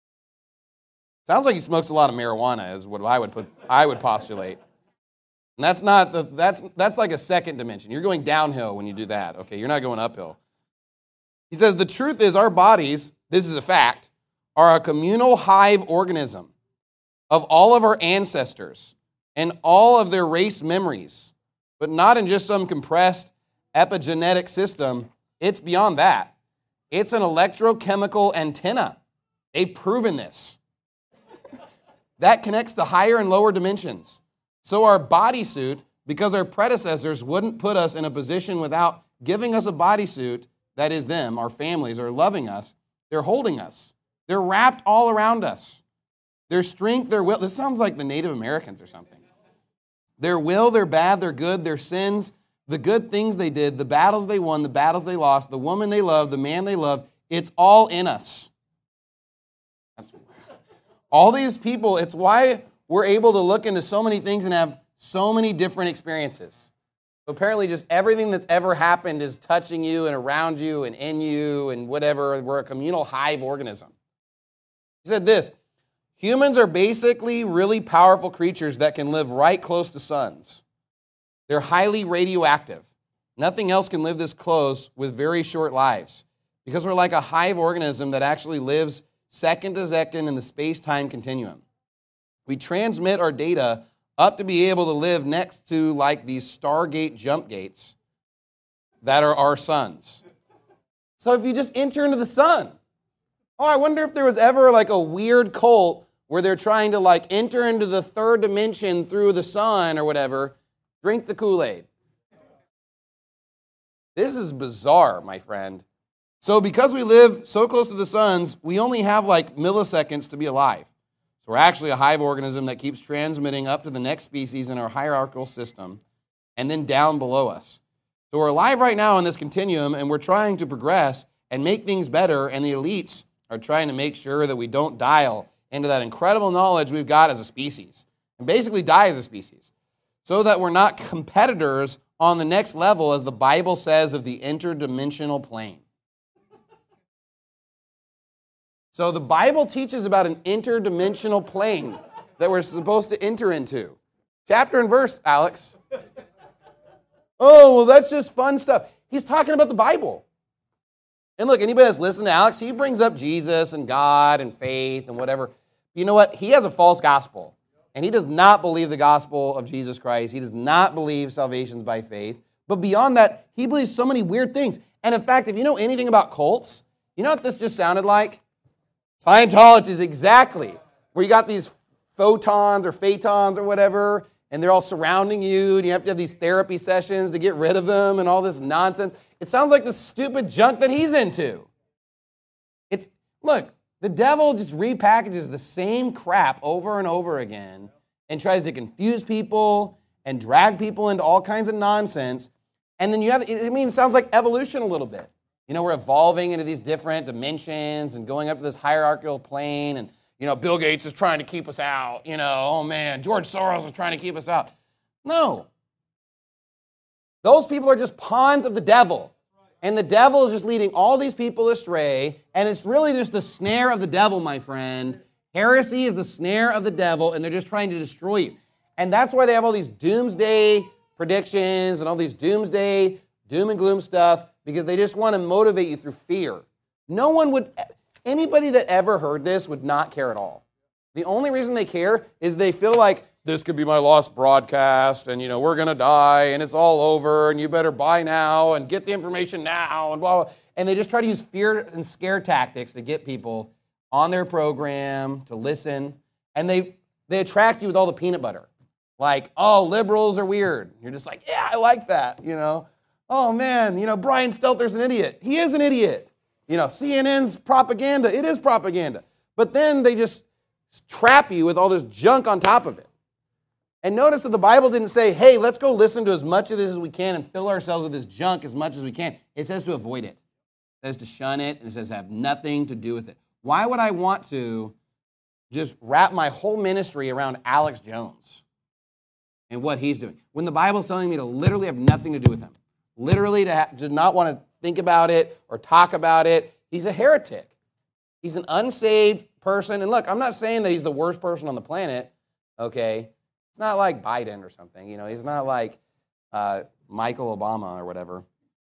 Sounds like he smokes a lot of marijuana is what I would put I would postulate. And that's not the that's that's like a second dimension. You're going downhill when you do that. Okay, you're not going uphill. He says the truth is our bodies, this is a fact, are a communal hive organism of all of our ancestors and all of their race memories. but not in just some compressed epigenetic system. It's beyond that. It's an electrochemical antenna. They've proven this. That connects to higher and lower dimensions. So our bodysuit, because our predecessors wouldn't put us in a position without giving us a bodysuit, that is them, our families are loving us, they're holding us. They're wrapped all around us. Their strength, their will, this sounds like the Native Americans or something. Their will, their bad, their good, their sins, the good things they did, the battles they won, the battles they lost, the woman they loved, the man they loved, it's all in us. That's, all these people, it's why we're able to look into so many things and have so many different experiences. So apparently just everything that's ever happened is touching you and around you and in you and whatever. We're a communal hive organism. He said this, humans are basically really powerful creatures that can live right close to suns. They're highly radioactive. Nothing else can live this close with very short lives because we're like a hive organism that actually lives second to second in the space-time continuum. We transmit our data up to be able to live next to like these Stargate jump gates that are our suns. So if you just enter into the sun, oh, I wonder if there was ever like a weird cult where they're trying to like enter into the third dimension through the sun or whatever. Drink the Kool-Aid. This is bizarre, my friend. So because we live so close to the suns, we only have like milliseconds to be alive. So we're actually a hive organism that keeps transmitting up to the next species in our hierarchical system and then down below us. So we're alive right now in this continuum, and we're trying to progress and make things better, and the elites are trying to make sure that we don't dial into that incredible knowledge we've got as a species and basically die as a species, so that we're not competitors on the next level, as the Bible says, of the interdimensional plane. So the Bible teaches about an interdimensional plane that we're supposed to enter into. Chapter and verse, Alex. Oh, well, that's just fun stuff. He's talking about the Bible. And look, anybody that's listened to Alex, he brings up Jesus and God and faith and whatever. You know what? He has a false gospel. And he does not believe the gospel of Jesus Christ. He does not believe salvation's by faith. But beyond that, he believes so many weird things. And in fact, if you know anything about cults, you know what this just sounded like? Scientology is exactly where you got these photons or phaetons or whatever, and they're all surrounding you, and you have to have these therapy sessions to get rid of them and all this nonsense. It sounds like the stupid junk that he's into. It's, look, the devil just repackages the same crap over and over again and tries to confuse people and drag people into all kinds of nonsense. And then you have, I mean, it sounds like evolution a little bit. You know, we're evolving into these different dimensions and going up to this hierarchical plane. And, you know, Bill Gates is trying to keep us out. You know, oh man, George Soros is trying to keep us out. No. Those people are just pawns of the devil. And the devil is just leading all these people astray. And it's really just the snare of the devil, my friend. Heresy is the snare of the devil, and they're just trying to destroy you. And that's why they have all these doomsday predictions and all these doomsday, doom and gloom stuff, because they just want to motivate you through fear. No one would, anybody that ever heard this would not care at all. The only reason they care is they feel like this could be my lost broadcast, and, you know, we're going to die, and it's all over, and you better buy now, and get the information now, and blah, blah. And they just try to use fear and scare tactics to get people on their program to listen, and they they attract you with all the peanut butter. Like, oh, liberals are weird. You're just like, yeah, I like that, you know. Oh, man, you know, Brian Stelter's an idiot. He is an idiot. You know, C N N's propaganda. It is propaganda. But then they just trap you with all this junk on top of it. And notice that the Bible didn't say, hey, let's go listen to as much of this as we can and fill ourselves with this junk as much as we can. It says to avoid it. It says to shun it, and it says to have nothing to do with it. Why would I want to just wrap my whole ministry around Alex Jones and what he's doing, when the Bible's telling me to literally have nothing to do with him? Literally to, ha- to not want to think about it or talk about it. He's a heretic. He's an unsaved person. And look, I'm not saying that he's the worst person on the planet, okay? It's not like Biden or something. You know, he's not like uh, Michael Obama or whatever.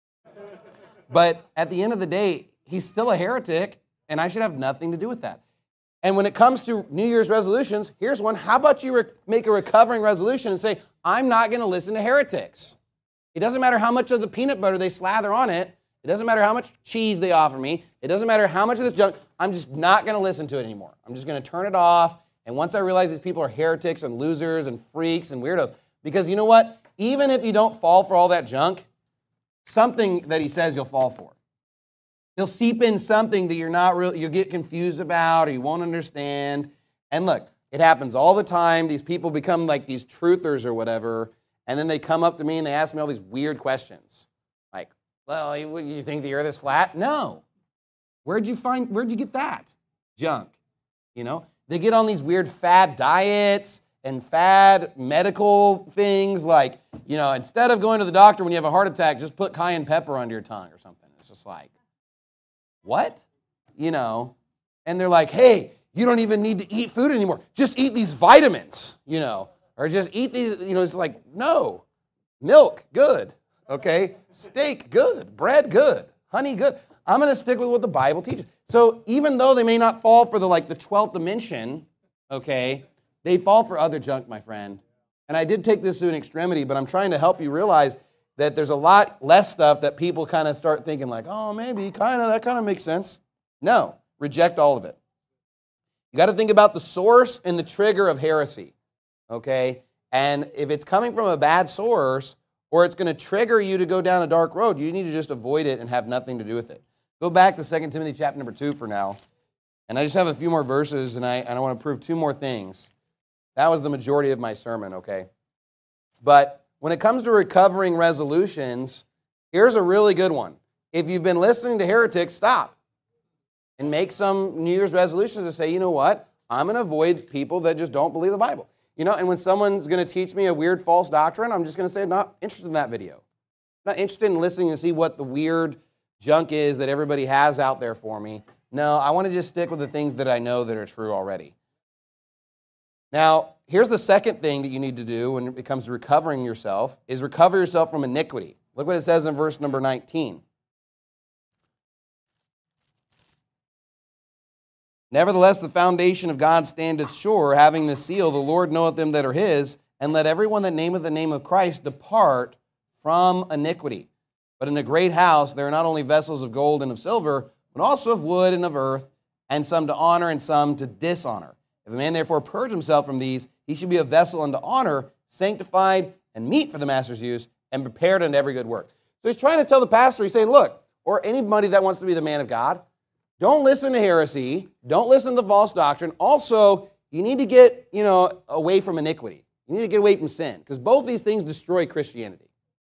But at the end of the day, he's still a heretic, and I should have nothing to do with that. And when it comes to New Year's resolutions, here's one. How about you re- make a recovering resolution and say, I'm not going to listen to heretics. It doesn't matter how much of the peanut butter they slather on it. It doesn't matter how much cheese they offer me. It doesn't matter how much of this junk. I'm just not going to listen to it anymore. I'm just going to turn it off. And once I realize these people are heretics and losers and freaks and weirdos, because you know what? Even if you don't fall for all that junk, something that he says you'll fall for. He'll seep in something that you're not really, you'll get confused about or you won't understand. And look, it happens all the time. These people become like these truthers or whatever, and then they come up to me and they ask me all these weird questions. Like, well, you, you think the earth is flat? No. Where'd you find, where'd you get that? Junk. You know? They get on these weird fad diets and fad medical things like, you know, instead of going to the doctor when you have a heart attack, just put cayenne pepper under your tongue or something. It's just like, what? You know? And they're like, hey, you don't even need to eat food anymore. Just eat these vitamins, you know, or just eat these, you know, it's like, no. Milk, good. Okay? Steak, good. Bread, good. Honey, good. I'm going to stick with what the Bible teaches. So even though they may not fall for the like the twelfth dimension, okay, they fall for other junk, my friend. And I did take this to an extremity, but I'm trying to help you realize that there's a lot less stuff that people kind of start thinking like, oh, maybe, kind of, that kind of makes sense. No, reject all of it. You got to think about the source and the trigger of heresy, okay? And if it's coming from a bad source or it's going to trigger you to go down a dark road, you need to just avoid it and have nothing to do with it. Go back to Second Timothy chapter number two for now. And I just have a few more verses, and I, and I want to prove two more things. That was the majority of my sermon, okay? But when it comes to recovering resolutions, here's a really good one. If you've been listening to heretics, stop. And make some New Year's resolutions to say, you know what? I'm going to avoid people that just don't believe the Bible. You know, and when someone's going to teach me a weird false doctrine, I'm just going to say, I'm not interested in that video. I'm not interested in listening to see what the weird junk is that everybody has out there for me. No, I want to just stick with the things that I know that are true already. Now, here's the second thing that you need to do when it comes to recovering yourself, is recover yourself from iniquity. Look what it says in verse number nineteen. Nevertheless, the foundation of God standeth sure, having the seal, the Lord knoweth them that are his, and let everyone that nameth the name of Christ depart from iniquity. But in a great house there are not only vessels of gold and of silver, but also of wood and of earth, and some to honor and some to dishonor. If a man therefore purge himself from these, he should be a vessel unto honor, sanctified and meet for the master's use, and prepared unto every good work. So he's trying to tell the pastor, he's saying, look, or anybody that wants to be the man of God, don't listen to heresy, don't listen to the false doctrine. Also, you need to get, you know, away from iniquity. You need to get away from sin, because both these things destroy Christianity.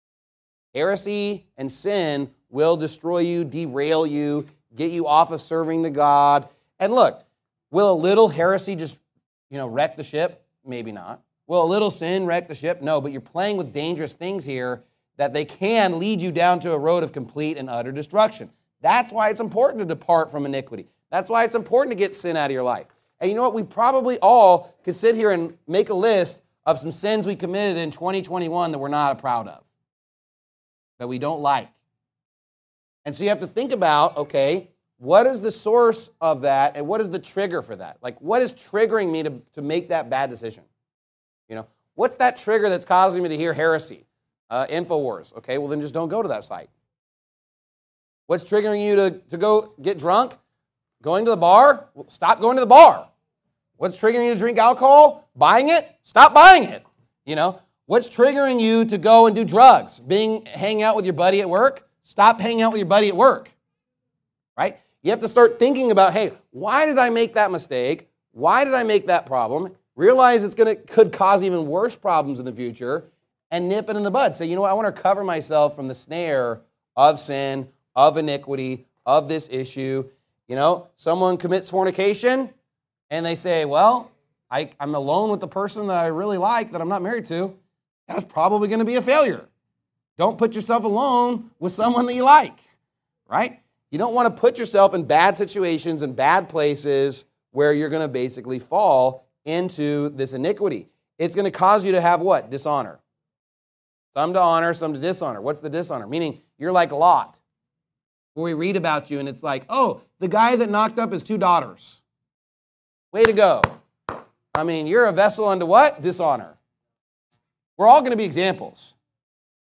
Heresy and sin will destroy you, derail you, get you off of serving the God. And look, will a little heresy just, you know, wreck the ship? Maybe not. Will a little sin wreck the ship? No, but you're playing with dangerous things here that they can lead you down to a road of complete and utter destruction. That's why it's important to depart from iniquity. That's why it's important to get sin out of your life. And you know what? We probably all could sit here and make a list of some sins we committed in twenty twenty-one that we're not proud of, that we don't like. And so you have to think about, okay, what is the source of that and what is the trigger for that? Like, what is triggering me to, to make that bad decision? You know, what's that trigger that's causing me to hear heresy? Uh, InfoWars. Okay, well then just don't go to that site. What's triggering you to, to go get drunk? Going to the bar? Well, stop going to the bar. What's triggering you to drink alcohol? Buying it? Stop buying it. You know, what's triggering you to go and do drugs? Being hang out with your buddy at work? Stop hanging out with your buddy at work. Right? You have to start thinking about, hey, why did I make that mistake? Why did I make that problem? Realize it's gonna could cause even worse problems in the future, and nip it in the bud. Say, you know what, I want to cover myself from the snare of sin, of iniquity, of this issue. You know, someone commits fornication, and they say, well, I, I'm alone with the person that I really like, that I'm not married to. That's probably going to be a failure. Don't put yourself alone with someone that you like, right? You don't want to put yourself in bad situations and bad places where you're going to basically fall into this iniquity. It's going to cause you to have what? Dishonor. Some to honor, some to dishonor. What's the dishonor? Meaning you're like Lot, where we read about you and it's like, oh, the guy that knocked up his two daughters. Way to go. I mean, you're a vessel unto what? Dishonor. We're all going to be examples.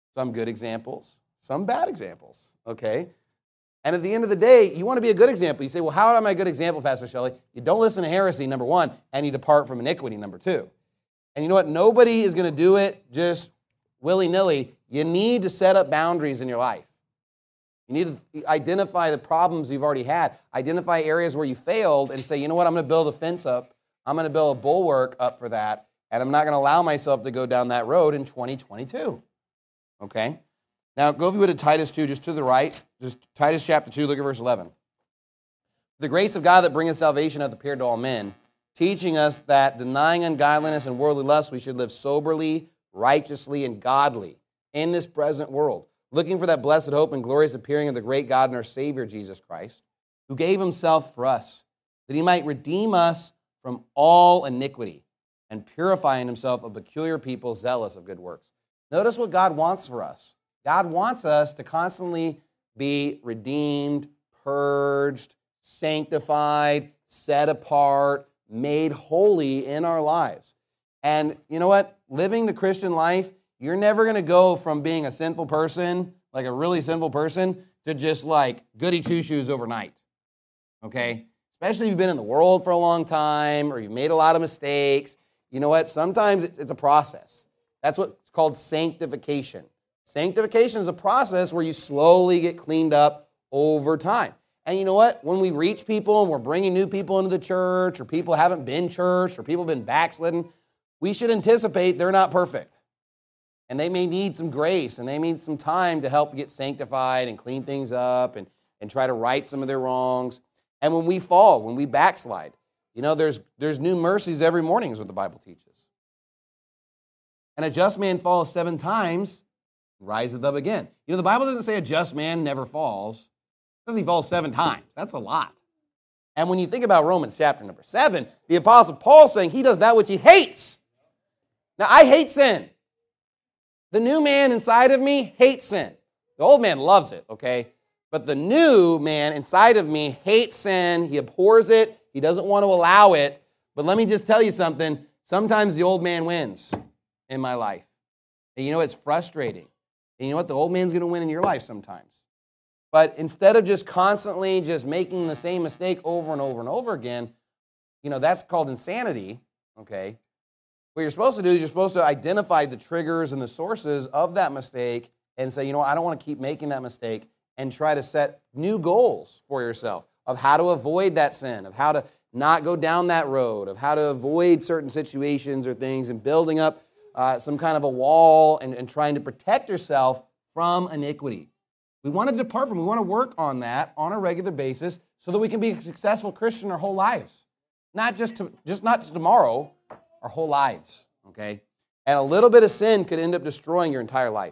some good examples, some bad examples, okay? And at the end of the day, you want to be a good example. You say, well, how am I a good example, Pastor Shelley? You don't listen to heresy, number one, and you depart from iniquity, number two. And you know what? Nobody is going to do it just willy-nilly. You need to set up boundaries in your life. You need to identify the problems you've already had, identify areas where you failed, and say, you know what? I'm going to build a fence up. I'm going to build a bulwark up for that, and I'm not going to allow myself to go down that road in twenty twenty-two. Okay? Now, go if you would to Titus two, just to the right. Just Titus chapter two, look at verse eleven. The grace of God that bringeth salvation hath appeared to all men, teaching us that denying ungodliness and worldly lust, we should live soberly, righteously, and godly in this present world, looking for that blessed hope and glorious appearing of the great God and our Savior, Jesus Christ, who gave himself for us, that he might redeem us from all iniquity and purify in himself a peculiar people zealous of good works. Notice what God wants for us. God wants us to constantly be redeemed, purged, sanctified, set apart, made holy in our lives. And you know what? Living the Christian life, you're never going to go from being a sinful person, like a really sinful person, to just like goody two-shoes overnight, okay? Especially if you've been in the world for a long time or you've made a lot of mistakes. You know what? Sometimes it's a process. That's what's called sanctification. Sanctification is a process where you slowly get cleaned up over time. And you know what? When we reach people and we're bringing new people into the church, or people haven't been church, or people have been backslidden, we should anticipate they're not perfect. And they may need some grace, and they need some time to help get sanctified and clean things up and, and try to right some of their wrongs. And when we fall, when we backslide, you know, there's, there's new mercies every morning is what the Bible teaches. And a just man falls seven times, riseth up again. You know, the Bible doesn't say a just man never falls. It says he falls seven times. That's a lot. And when you think about Romans chapter number seven, the Apostle Paul saying he does that which he hates. Now, I hate sin. The new man inside of me hates sin. The old man loves it, okay? But the new man inside of me hates sin. He abhors it. He doesn't want to allow it. But let me just tell you something. Sometimes the old man wins in my life. And you know, it's frustrating. And you know what? The old man's going to win in your life sometimes. But instead of just constantly just making the same mistake over and over and over again, you know, that's called insanity, okay? What you're supposed to do is you're supposed to identify the triggers and the sources of that mistake and say, you know, I don't want to keep making that mistake, and try to set new goals for yourself of how to avoid that sin, of how to not go down that road, of how to avoid certain situations or things, and building up uh, some kind of a wall and, and trying to protect yourself from iniquity. We want to depart from, we want to work on that on a regular basis so that we can be a successful Christian our whole lives. Not just to, just not just tomorrow, our whole lives, okay? And a little bit of sin could end up destroying your entire life.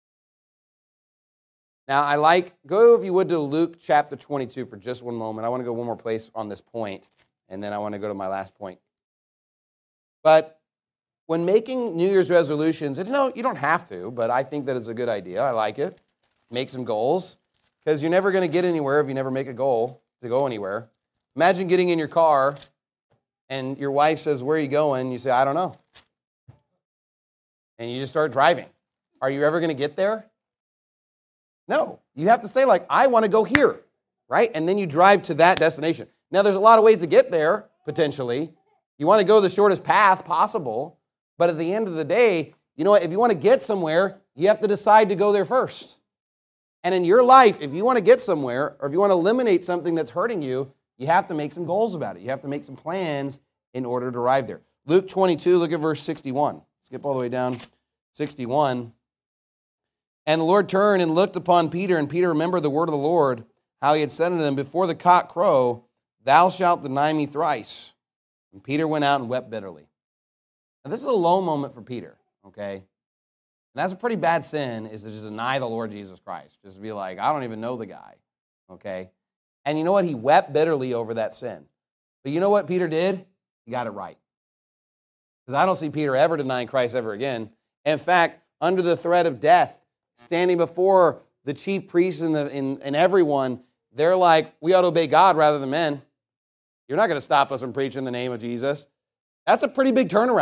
Now, I like, go if you would to Luke chapter twenty-two for just one moment. I want to go one more place on this point, and then I want to go to my last point. But when making New Year's resolutions, and you know, you don't have to, but I think that it's a good idea. I like it. Make some goals, because you're never going to get anywhere if you never make a goal to go anywhere. Imagine getting in your car, and your wife says, where are you going? You say, I don't know. And you just start driving. Are you ever going to get there? No. You have to say, like, I want to go here, right? And then you drive to that destination. Now, there's a lot of ways to get there, potentially. You want to go the shortest path possible, but at the end of the day, you know what? If you want to get somewhere, you have to decide to go there first. And in your life, if you want to get somewhere, or if you want to eliminate something that's hurting you, you have to make some goals about it. You have to make some plans in order to arrive there. Luke twenty-two, look at verse sixty-one. Skip all the way down. sixty-one. And the Lord turned and looked upon Peter, and Peter remembered the word of the Lord, how he had said unto him, before the cock crow, thou shalt deny me thrice. And Peter went out and wept bitterly. Now, this is a low moment for Peter, okay? And that's a pretty bad sin, is to just deny the Lord Jesus Christ. Just to be like, I don't even know the guy, okay? And you know what? He wept bitterly over that sin. But you know what Peter did? He got it right. Because I don't see Peter ever denying Christ ever again. In fact, under the threat of death, standing before the chief priests and, the, and, and everyone, they're like, we ought to obey God rather than men. You're not going to stop us from preaching the name of Jesus. That's a pretty big turnaround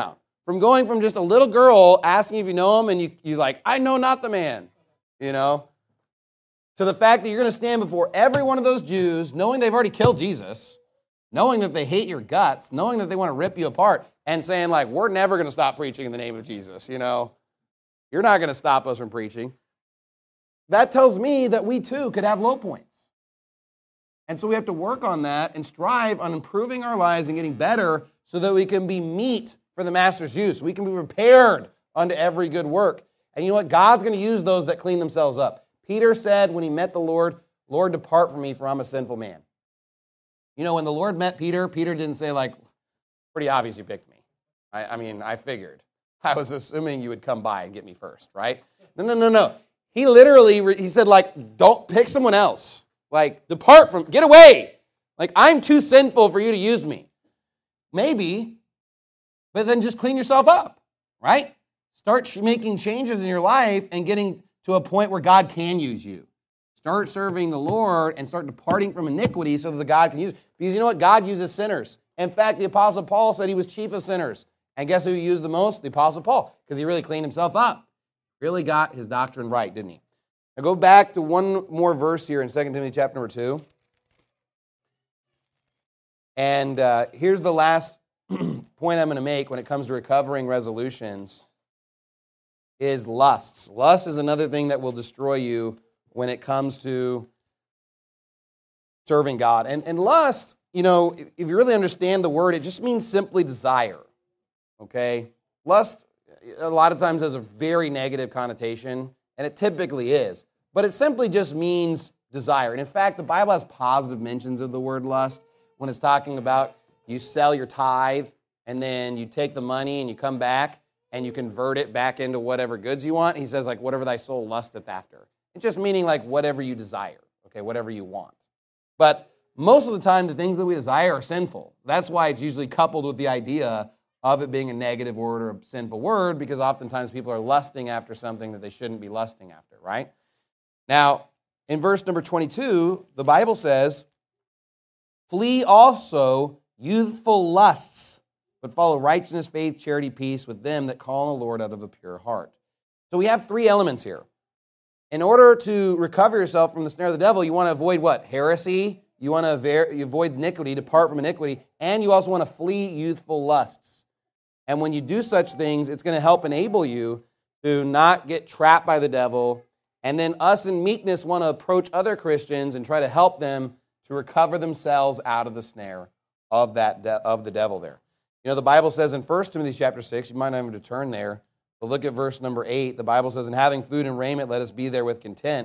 From going from just a little girl asking if you know him, and you, you're like, I know not the man, you know, to the fact that you're going to stand before every one of those Jews, knowing they've already killed Jesus, knowing that they hate your guts, knowing that they want to rip you apart, and saying, like, we're never going to stop preaching in the name of Jesus, you know. You're not going to stop us from preaching. That tells me that we, too, could have low points. And so we have to work on that and strive on improving our lives and getting better so that we can be meat for the Master's use. We can be prepared unto every good work. And you know what? God's going to use those that clean themselves up. Peter said when he met the Lord, Lord, depart from me, for I'm a sinful man. You know, when the Lord met Peter, Peter didn't say, like, pretty obvious you picked me. I, I mean, I figured. I was assuming you would come by and get me first, right? No, no, no, no. He literally, he said, like, don't pick someone else. Like, depart from, get away. Like, I'm too sinful for you to use me. Maybe, but then just clean yourself up, right? Start making changes in your life and getting to a point where God can use you. Start serving the Lord and start departing from iniquity so that the God can use you. Because you know what? God uses sinners. In fact, the Apostle Paul said he was chief of sinners. And guess who he used the most? The Apostle Paul, because he really cleaned himself up. Really got his doctrine right, didn't he? Now go back to one more verse here in Second Timothy chapter number two. And uh, here's the last point I'm going to make when it comes to recovering resolutions is lusts. Lust is another thing that will destroy you when it comes to serving God. And, and lust, you know, if you really understand the word, it just means simply desire, okay? Lust, a lot of times, has a very negative connotation, and it typically is. But it simply just means desire. And in fact, the Bible has positive mentions of the word lust when it's talking about you sell your tithe, and then you take the money and you come back, and you convert it back into whatever goods you want. He says, like, whatever thy soul lusteth after. It's just meaning, like, whatever you desire, okay, whatever you want. But most of the time, the things that we desire are sinful. That's why it's usually coupled with the idea of it being a negative word or a sinful word, because oftentimes people are lusting after something that they shouldn't be lusting after, right? Now, in verse number twenty-two, the Bible says, flee also youthful lusts, but follow righteousness, faith, charity, peace with them that call on the Lord out of a pure heart. So we have three elements here. In order to recover yourself from the snare of the devil, you want to avoid what? Heresy. You want to avoid iniquity, depart from iniquity, and you also want to flee youthful lusts. And when you do such things, it's going to help enable you to not get trapped by the devil. And then us in meekness want to approach other Christians and try to help them to recover themselves out of the snare of that de- of the devil there. You know, the Bible says in First Timothy chapter six, you might not have to turn there, but look at verse number eight. The Bible says, in having food and raiment, let us be there with content.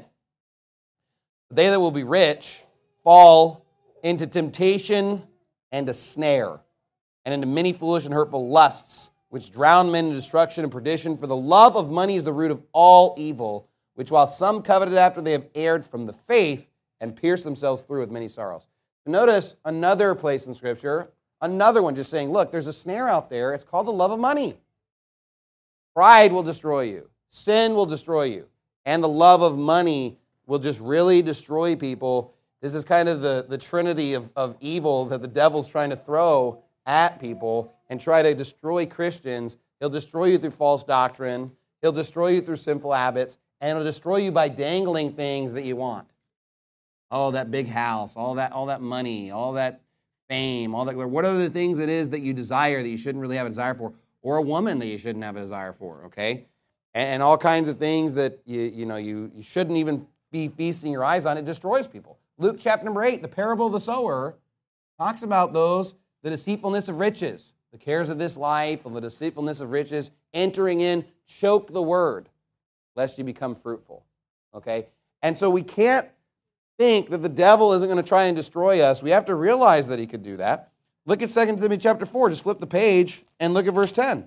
They that will be rich fall into temptation and a snare, and into many foolish and hurtful lusts, which drown men in destruction and perdition. For the love of money is the root of all evil, which while some coveted after, they have erred from the faith and pierced themselves through with many sorrows. Notice another place in Scripture, another one just saying, look, there's a snare out there. It's called the love of money. Pride will destroy you. Sin will destroy you. And the love of money will just really destroy people. This is kind of the, the trinity of, of evil that the devil's trying to throw at people and try to destroy Christians. He'll destroy you through false doctrine. He'll destroy you through sinful habits. And he'll destroy you by dangling things that you want. Oh, that big house, all that, all that money, all that fame, all that. What are the things it is that you desire that you shouldn't really have a desire for? Or a woman that you shouldn't have a desire for, okay? And, and all kinds of things that you, you, know, you, you shouldn't even be feasting your eyes on. It destroys people. Luke chapter number eight, the parable of the sower, talks about those, the deceitfulness of riches, the cares of this life, and the deceitfulness of riches, entering in, choke the word, lest you become fruitful, okay? And so we can't think that the devil isn't going to try and destroy us. We have to realize that he could do that. Look at Second Timothy chapter four. Just flip the page and look at verse ten.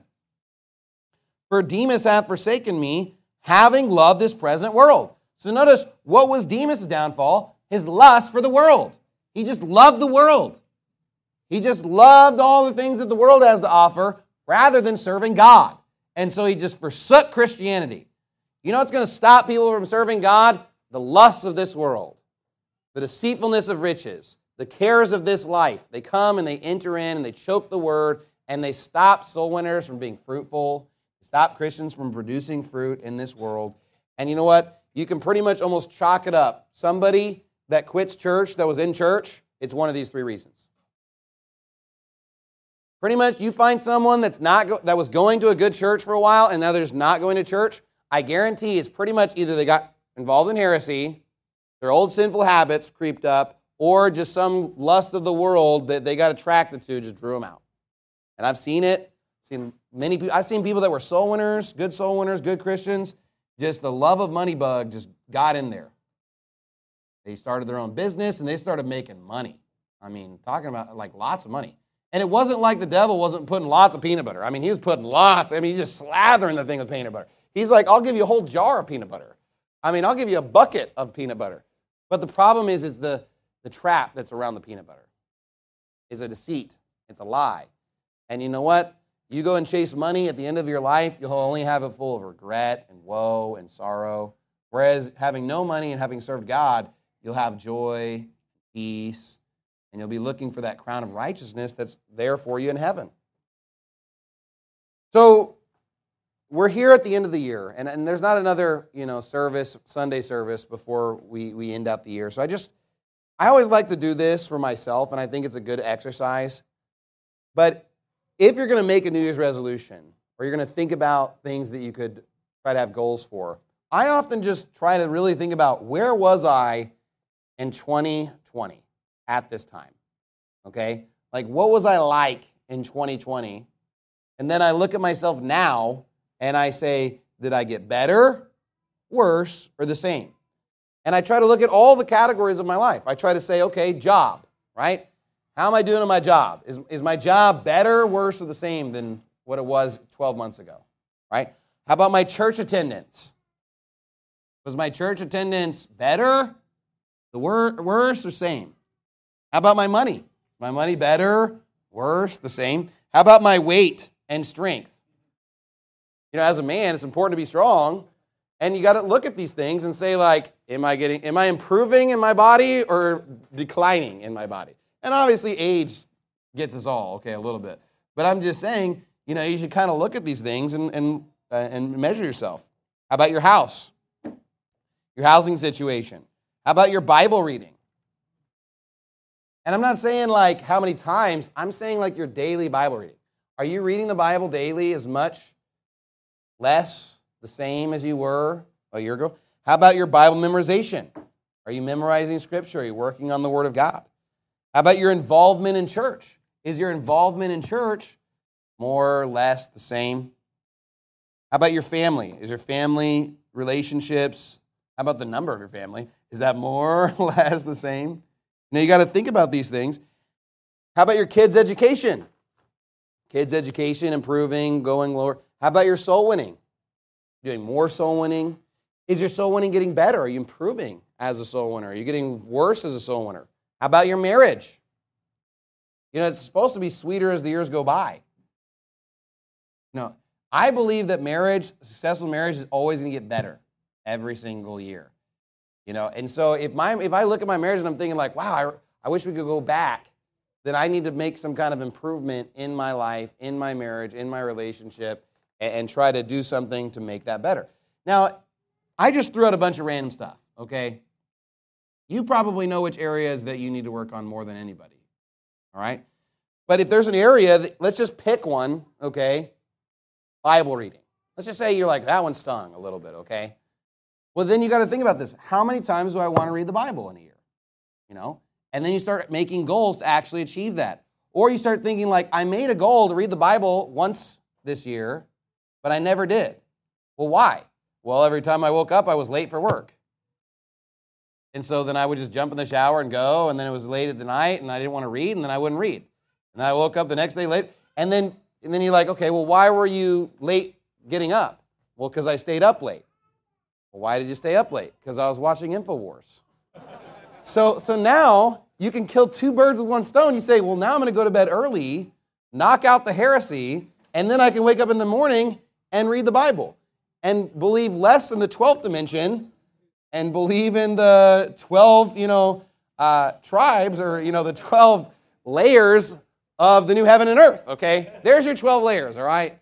For Demas hath forsaken me, having loved this present world. So notice, what was Demas' downfall? His lust for the world. He just loved the world. He just loved all the things that the world has to offer rather than serving God. And so he just forsook Christianity. You know what's going to stop people from serving God? The lusts of this world. The deceitfulness of riches, the cares of this life. They come and they enter in and they choke the word, and they stop soul winners from being fruitful, stop Christians from producing fruit in this world. And you know what? You can pretty much almost chalk it up. Somebody that quits church, that was in church, it's one of these three reasons. Pretty much, you find someone that's not go- that was going to a good church for a while, and now they're just not going to church, I guarantee it's pretty much either they got involved in heresy, their old sinful habits creeped up, or just some lust of the world that they got attracted to just drew them out. And I've seen it. Seen many people. I've seen people that were soul winners, good soul winners, good Christians. Just the love of money bug just got in there. They started their own business and they started making money. I mean, talking about like lots of money. And it wasn't like the devil wasn't putting lots of peanut butter. I mean, he was putting lots. I mean, he's just slathering the thing with peanut butter. He's like, I'll give you a whole jar of peanut butter. I mean, I'll give you a bucket of peanut butter. But the problem is, is the, the trap that's around the peanut butter. It's a deceit. It's a lie. And you know what? You go and chase money, at the end of your life, you'll only have it full of regret and woe and sorrow. Whereas having no money and having served God, you'll have joy, peace, and you'll be looking for that crown of righteousness that's there for you in heaven. So we're here at the end of the year, and, and there's not another, you know, service, Sunday service before we, we end out the year. So I just, I always like to do this for myself, and I think it's a good exercise. But if you're going to make a New Year's resolution, or you're going to think about things that you could try to have goals for, I often just try to really think about, where was I in twenty twenty at this time? Okay? Like, what was I like in twenty twenty? And then I look at myself now, and I say, did I get better, worse, or the same? And I try to look at all the categories of my life. I try to say, okay, job, right? How am I doing on my job? Is, is my job better, worse, or the same than what it was twelve months ago, right? How about my church attendance? Was my church attendance better, the wor- worse, or same? How about my money? My money better, worse, the same? How about my weight and strength? You know, as a man, it's important to be strong, and you got to look at these things and say, like, am I getting, am I improving in my body or declining in my body? And obviously, age gets us all, okay, a little bit. But I'm just saying, you know, you should kind of look at these things and and uh, and measure yourself. How about your house? Your housing situation? How about your Bible reading? And I'm not saying like how many times, I'm saying like your daily Bible reading. Are you reading the Bible daily as much, less, the same as you were a year ago? How about your Bible memorization? Are you memorizing Scripture? Are you working on the Word of God? How about your involvement in church? Is your involvement in church more or less the same? How about your family? Is your family relationships, how about the number of your family? Is that more or less the same? Now, you got to think about these things. How about your kids' education? Kids' education improving, going lower. How about your soul winning? Doing more soul winning? Is your soul winning getting better? Are you improving as a soul winner? Are you getting worse as a soul winner? How about your marriage? You know, it's supposed to be sweeter as the years go by. No, I believe that marriage, successful marriage, is always going to get better every single year. You know, and so if my if I look at my marriage and I'm thinking like, wow, I, I wish we could go back, then I need to make some kind of improvement in my life, in my marriage, in my relationship, and, and try to do something to make that better. Now, I just threw out a bunch of random stuff, okay? You probably know which areas that you need to work on more than anybody, all right? But if there's an area, that, let's just pick one, okay? Bible reading. Let's just say you're like, that one stung a little bit, okay? Well, then you got to think about this. How many times do I want to read the Bible in a year? You know? And then you start making goals to actually achieve that. Or you start thinking like, I made a goal to read the Bible once this year, but I never did. Well, why? Well, every time I woke up, I was late for work. And so then I would just jump in the shower and go, and then it was late at the night, and I didn't want to read, and then I wouldn't read. And then I woke up the next day late, and then and then you're like, okay, well, why were you late getting up? Well, because I stayed up late. Well, why did you stay up late? Because I was watching InfoWars. so, so now you can kill two birds with one stone. You say, well, now I'm going to go to bed early, knock out the heresy, and then I can wake up in the morning and read the Bible and believe less in the twelfth dimension and believe in the twelve, you know, uh, tribes or, you know, the twelve layers of the new heaven and earth, okay? There's your twelve layers, all right?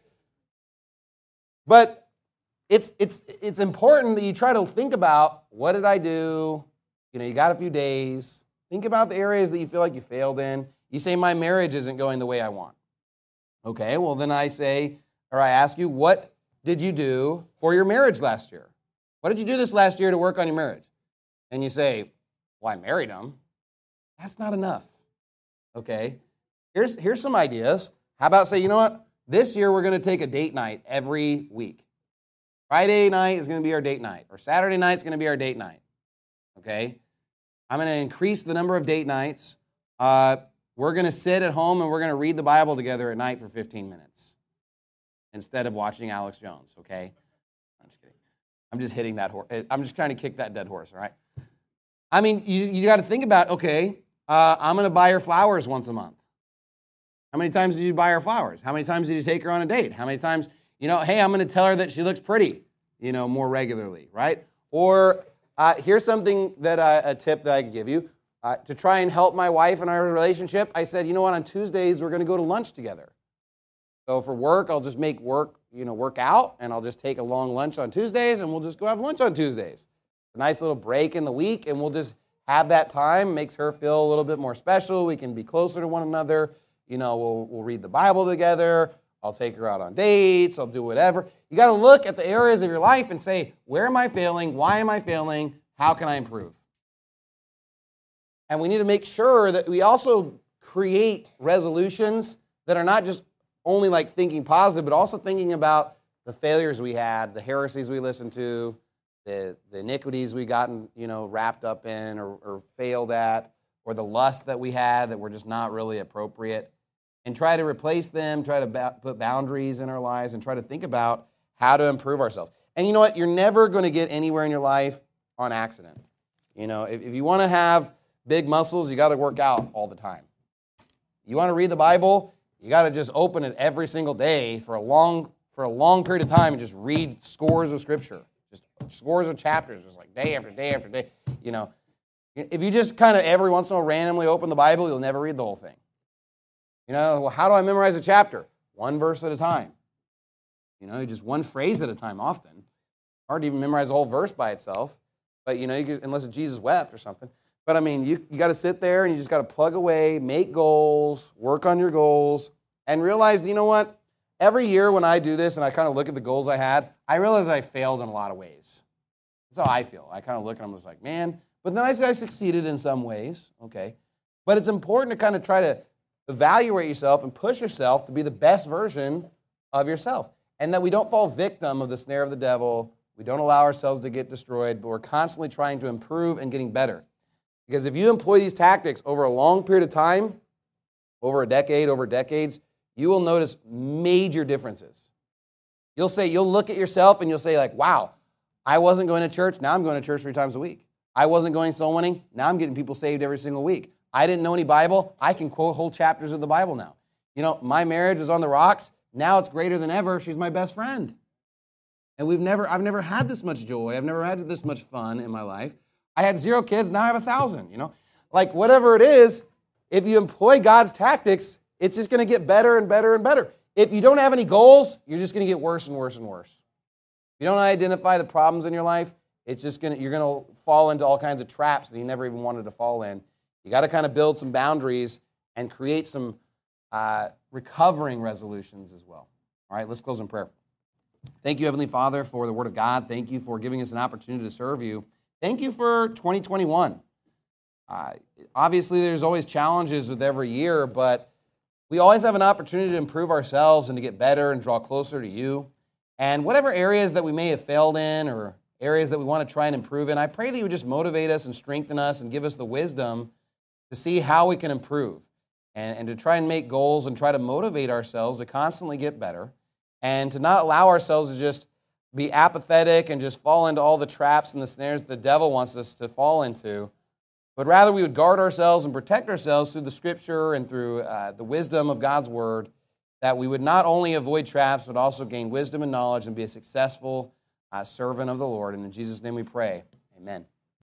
But it's it's it's important that you try to think about, what did I do? You know, you got a few days. Think about the areas that you feel like you failed in. You say, my marriage isn't going the way I want. Okay, well then I say, or I ask you, what did you do for your marriage last year? What did you do this last year to work on your marriage? And you say, well, I married him. That's not enough, okay? Here's, here's some ideas. How about say, you know what? This year we're going to take a date night every week. Friday night is going to be our date night, or Saturday night is going to be our date night, okay? I'm going to increase the number of date nights. Uh, we're going to sit at home and we're going to read the Bible together at night for fifteen minutes instead of watching Alex Jones, okay? I'm just kidding. I'm just hitting that horse. I'm just trying to kick that dead horse, all right? I mean, you, you got to think about, okay, uh, I'm going to buy her flowers once a month. How many times did you buy her flowers? How many times did you take her on a date? How many times, you know, hey, I'm going to tell her that she looks pretty, you know, more regularly, right? Or uh, here's something that I, a tip that I could give you. Uh, to try and help my wife in our relationship, I said, you know what, on Tuesdays, we're going to go to lunch together. So for work, I'll just make work, you know, work out, and I'll just take a long lunch on Tuesdays, and we'll just go have lunch on Tuesdays. A nice little break in the week, and we'll just have that time. Makes her feel a little bit more special. We can be closer to one another. You know, we'll, we'll read the Bible together. I'll take her out on dates. I'll do whatever. You got to look at the areas of your life and say, where am I failing? Why am I failing? How can I improve? And we need to make sure that we also create resolutions that are not just only like thinking positive, but also thinking about the failures we had, the heresies we listened to, the, the iniquities we gotten, you know, wrapped up in or, or failed at, or the lust that we had that were just not really appropriate, and try to replace them, try to ba- put boundaries in our lives, and try to think about how to improve ourselves. And you know what? You're never going to get anywhere in your life on accident. You know, if, if you want to have big muscles, you got to work out all the time. You want to read the Bible, you got to just open it every single day for a long for a long period of time and just read scores of Scripture, just scores of chapters, just like day after day after day. You know, if you just kind of every once in a while randomly open the Bible, you'll never read the whole thing. You know, well, how do I memorize a chapter? One verse at a time. You know, just one phrase at a time often. Hard to even memorize a whole verse by itself, but you know, you could, unless it's Jesus wept or something. But I mean, you, you got to sit there and you just got to plug away, make goals, work on your goals, and realize, you know what? Every year when I do this and I kind of look at the goals I had, I realize I failed in a lot of ways. That's how I feel. I kind of look and I'm just like, man. But then I say I succeeded in some ways, okay? But it's important to kind of try to evaluate yourself and push yourself to be the best version of yourself. And that we don't fall victim of the snare of the devil. We don't allow ourselves to get destroyed, but we're constantly trying to improve and getting better. Because if you employ these tactics over a long period of time, over a decade, over decades, you will notice major differences. You'll say, you'll look at yourself and you'll say like, wow, I wasn't going to church, now I'm going to church three times a week. I wasn't going soul winning, now I'm getting people saved every single week. I didn't know any Bible, I can quote whole chapters of the Bible now. You know, my marriage is on the rocks, now it's greater than ever, she's my best friend. And we've never, I've never had this much joy, I've never had this much fun in my life. I had zero kids, now I have a thousand, you know. Like whatever it is, if you employ God's tactics, it's just going to get better and better and better. If you don't have any goals, you're just going to get worse and worse and worse. If you don't identify the problems in your life, it's just going to, you're going to fall into all kinds of traps that you never even wanted to fall in. You got to kind of build some boundaries and create some uh, recovering resolutions as well. All right, let's close in prayer. Thank you, Heavenly Father, for the Word of God. Thank you for giving us an opportunity to serve you. Thank you for twenty twenty-one. Uh, obviously, there's always challenges with every year, but we always have an opportunity to improve ourselves and to get better and draw closer to you. And whatever areas that we may have failed in or areas that we want to try and improve in, I pray that you would just motivate us and strengthen us and give us the wisdom to see how we can improve and, and to try and make goals and try to motivate ourselves to constantly get better and to not allow ourselves to just be apathetic and just fall into all the traps and the snares the devil wants us to fall into, but rather we would guard ourselves and protect ourselves through the Scripture and through uh, the wisdom of God's Word, that we would not only avoid traps, but also gain wisdom and knowledge and be a successful uh, servant of the Lord. And in Jesus' name we pray, amen.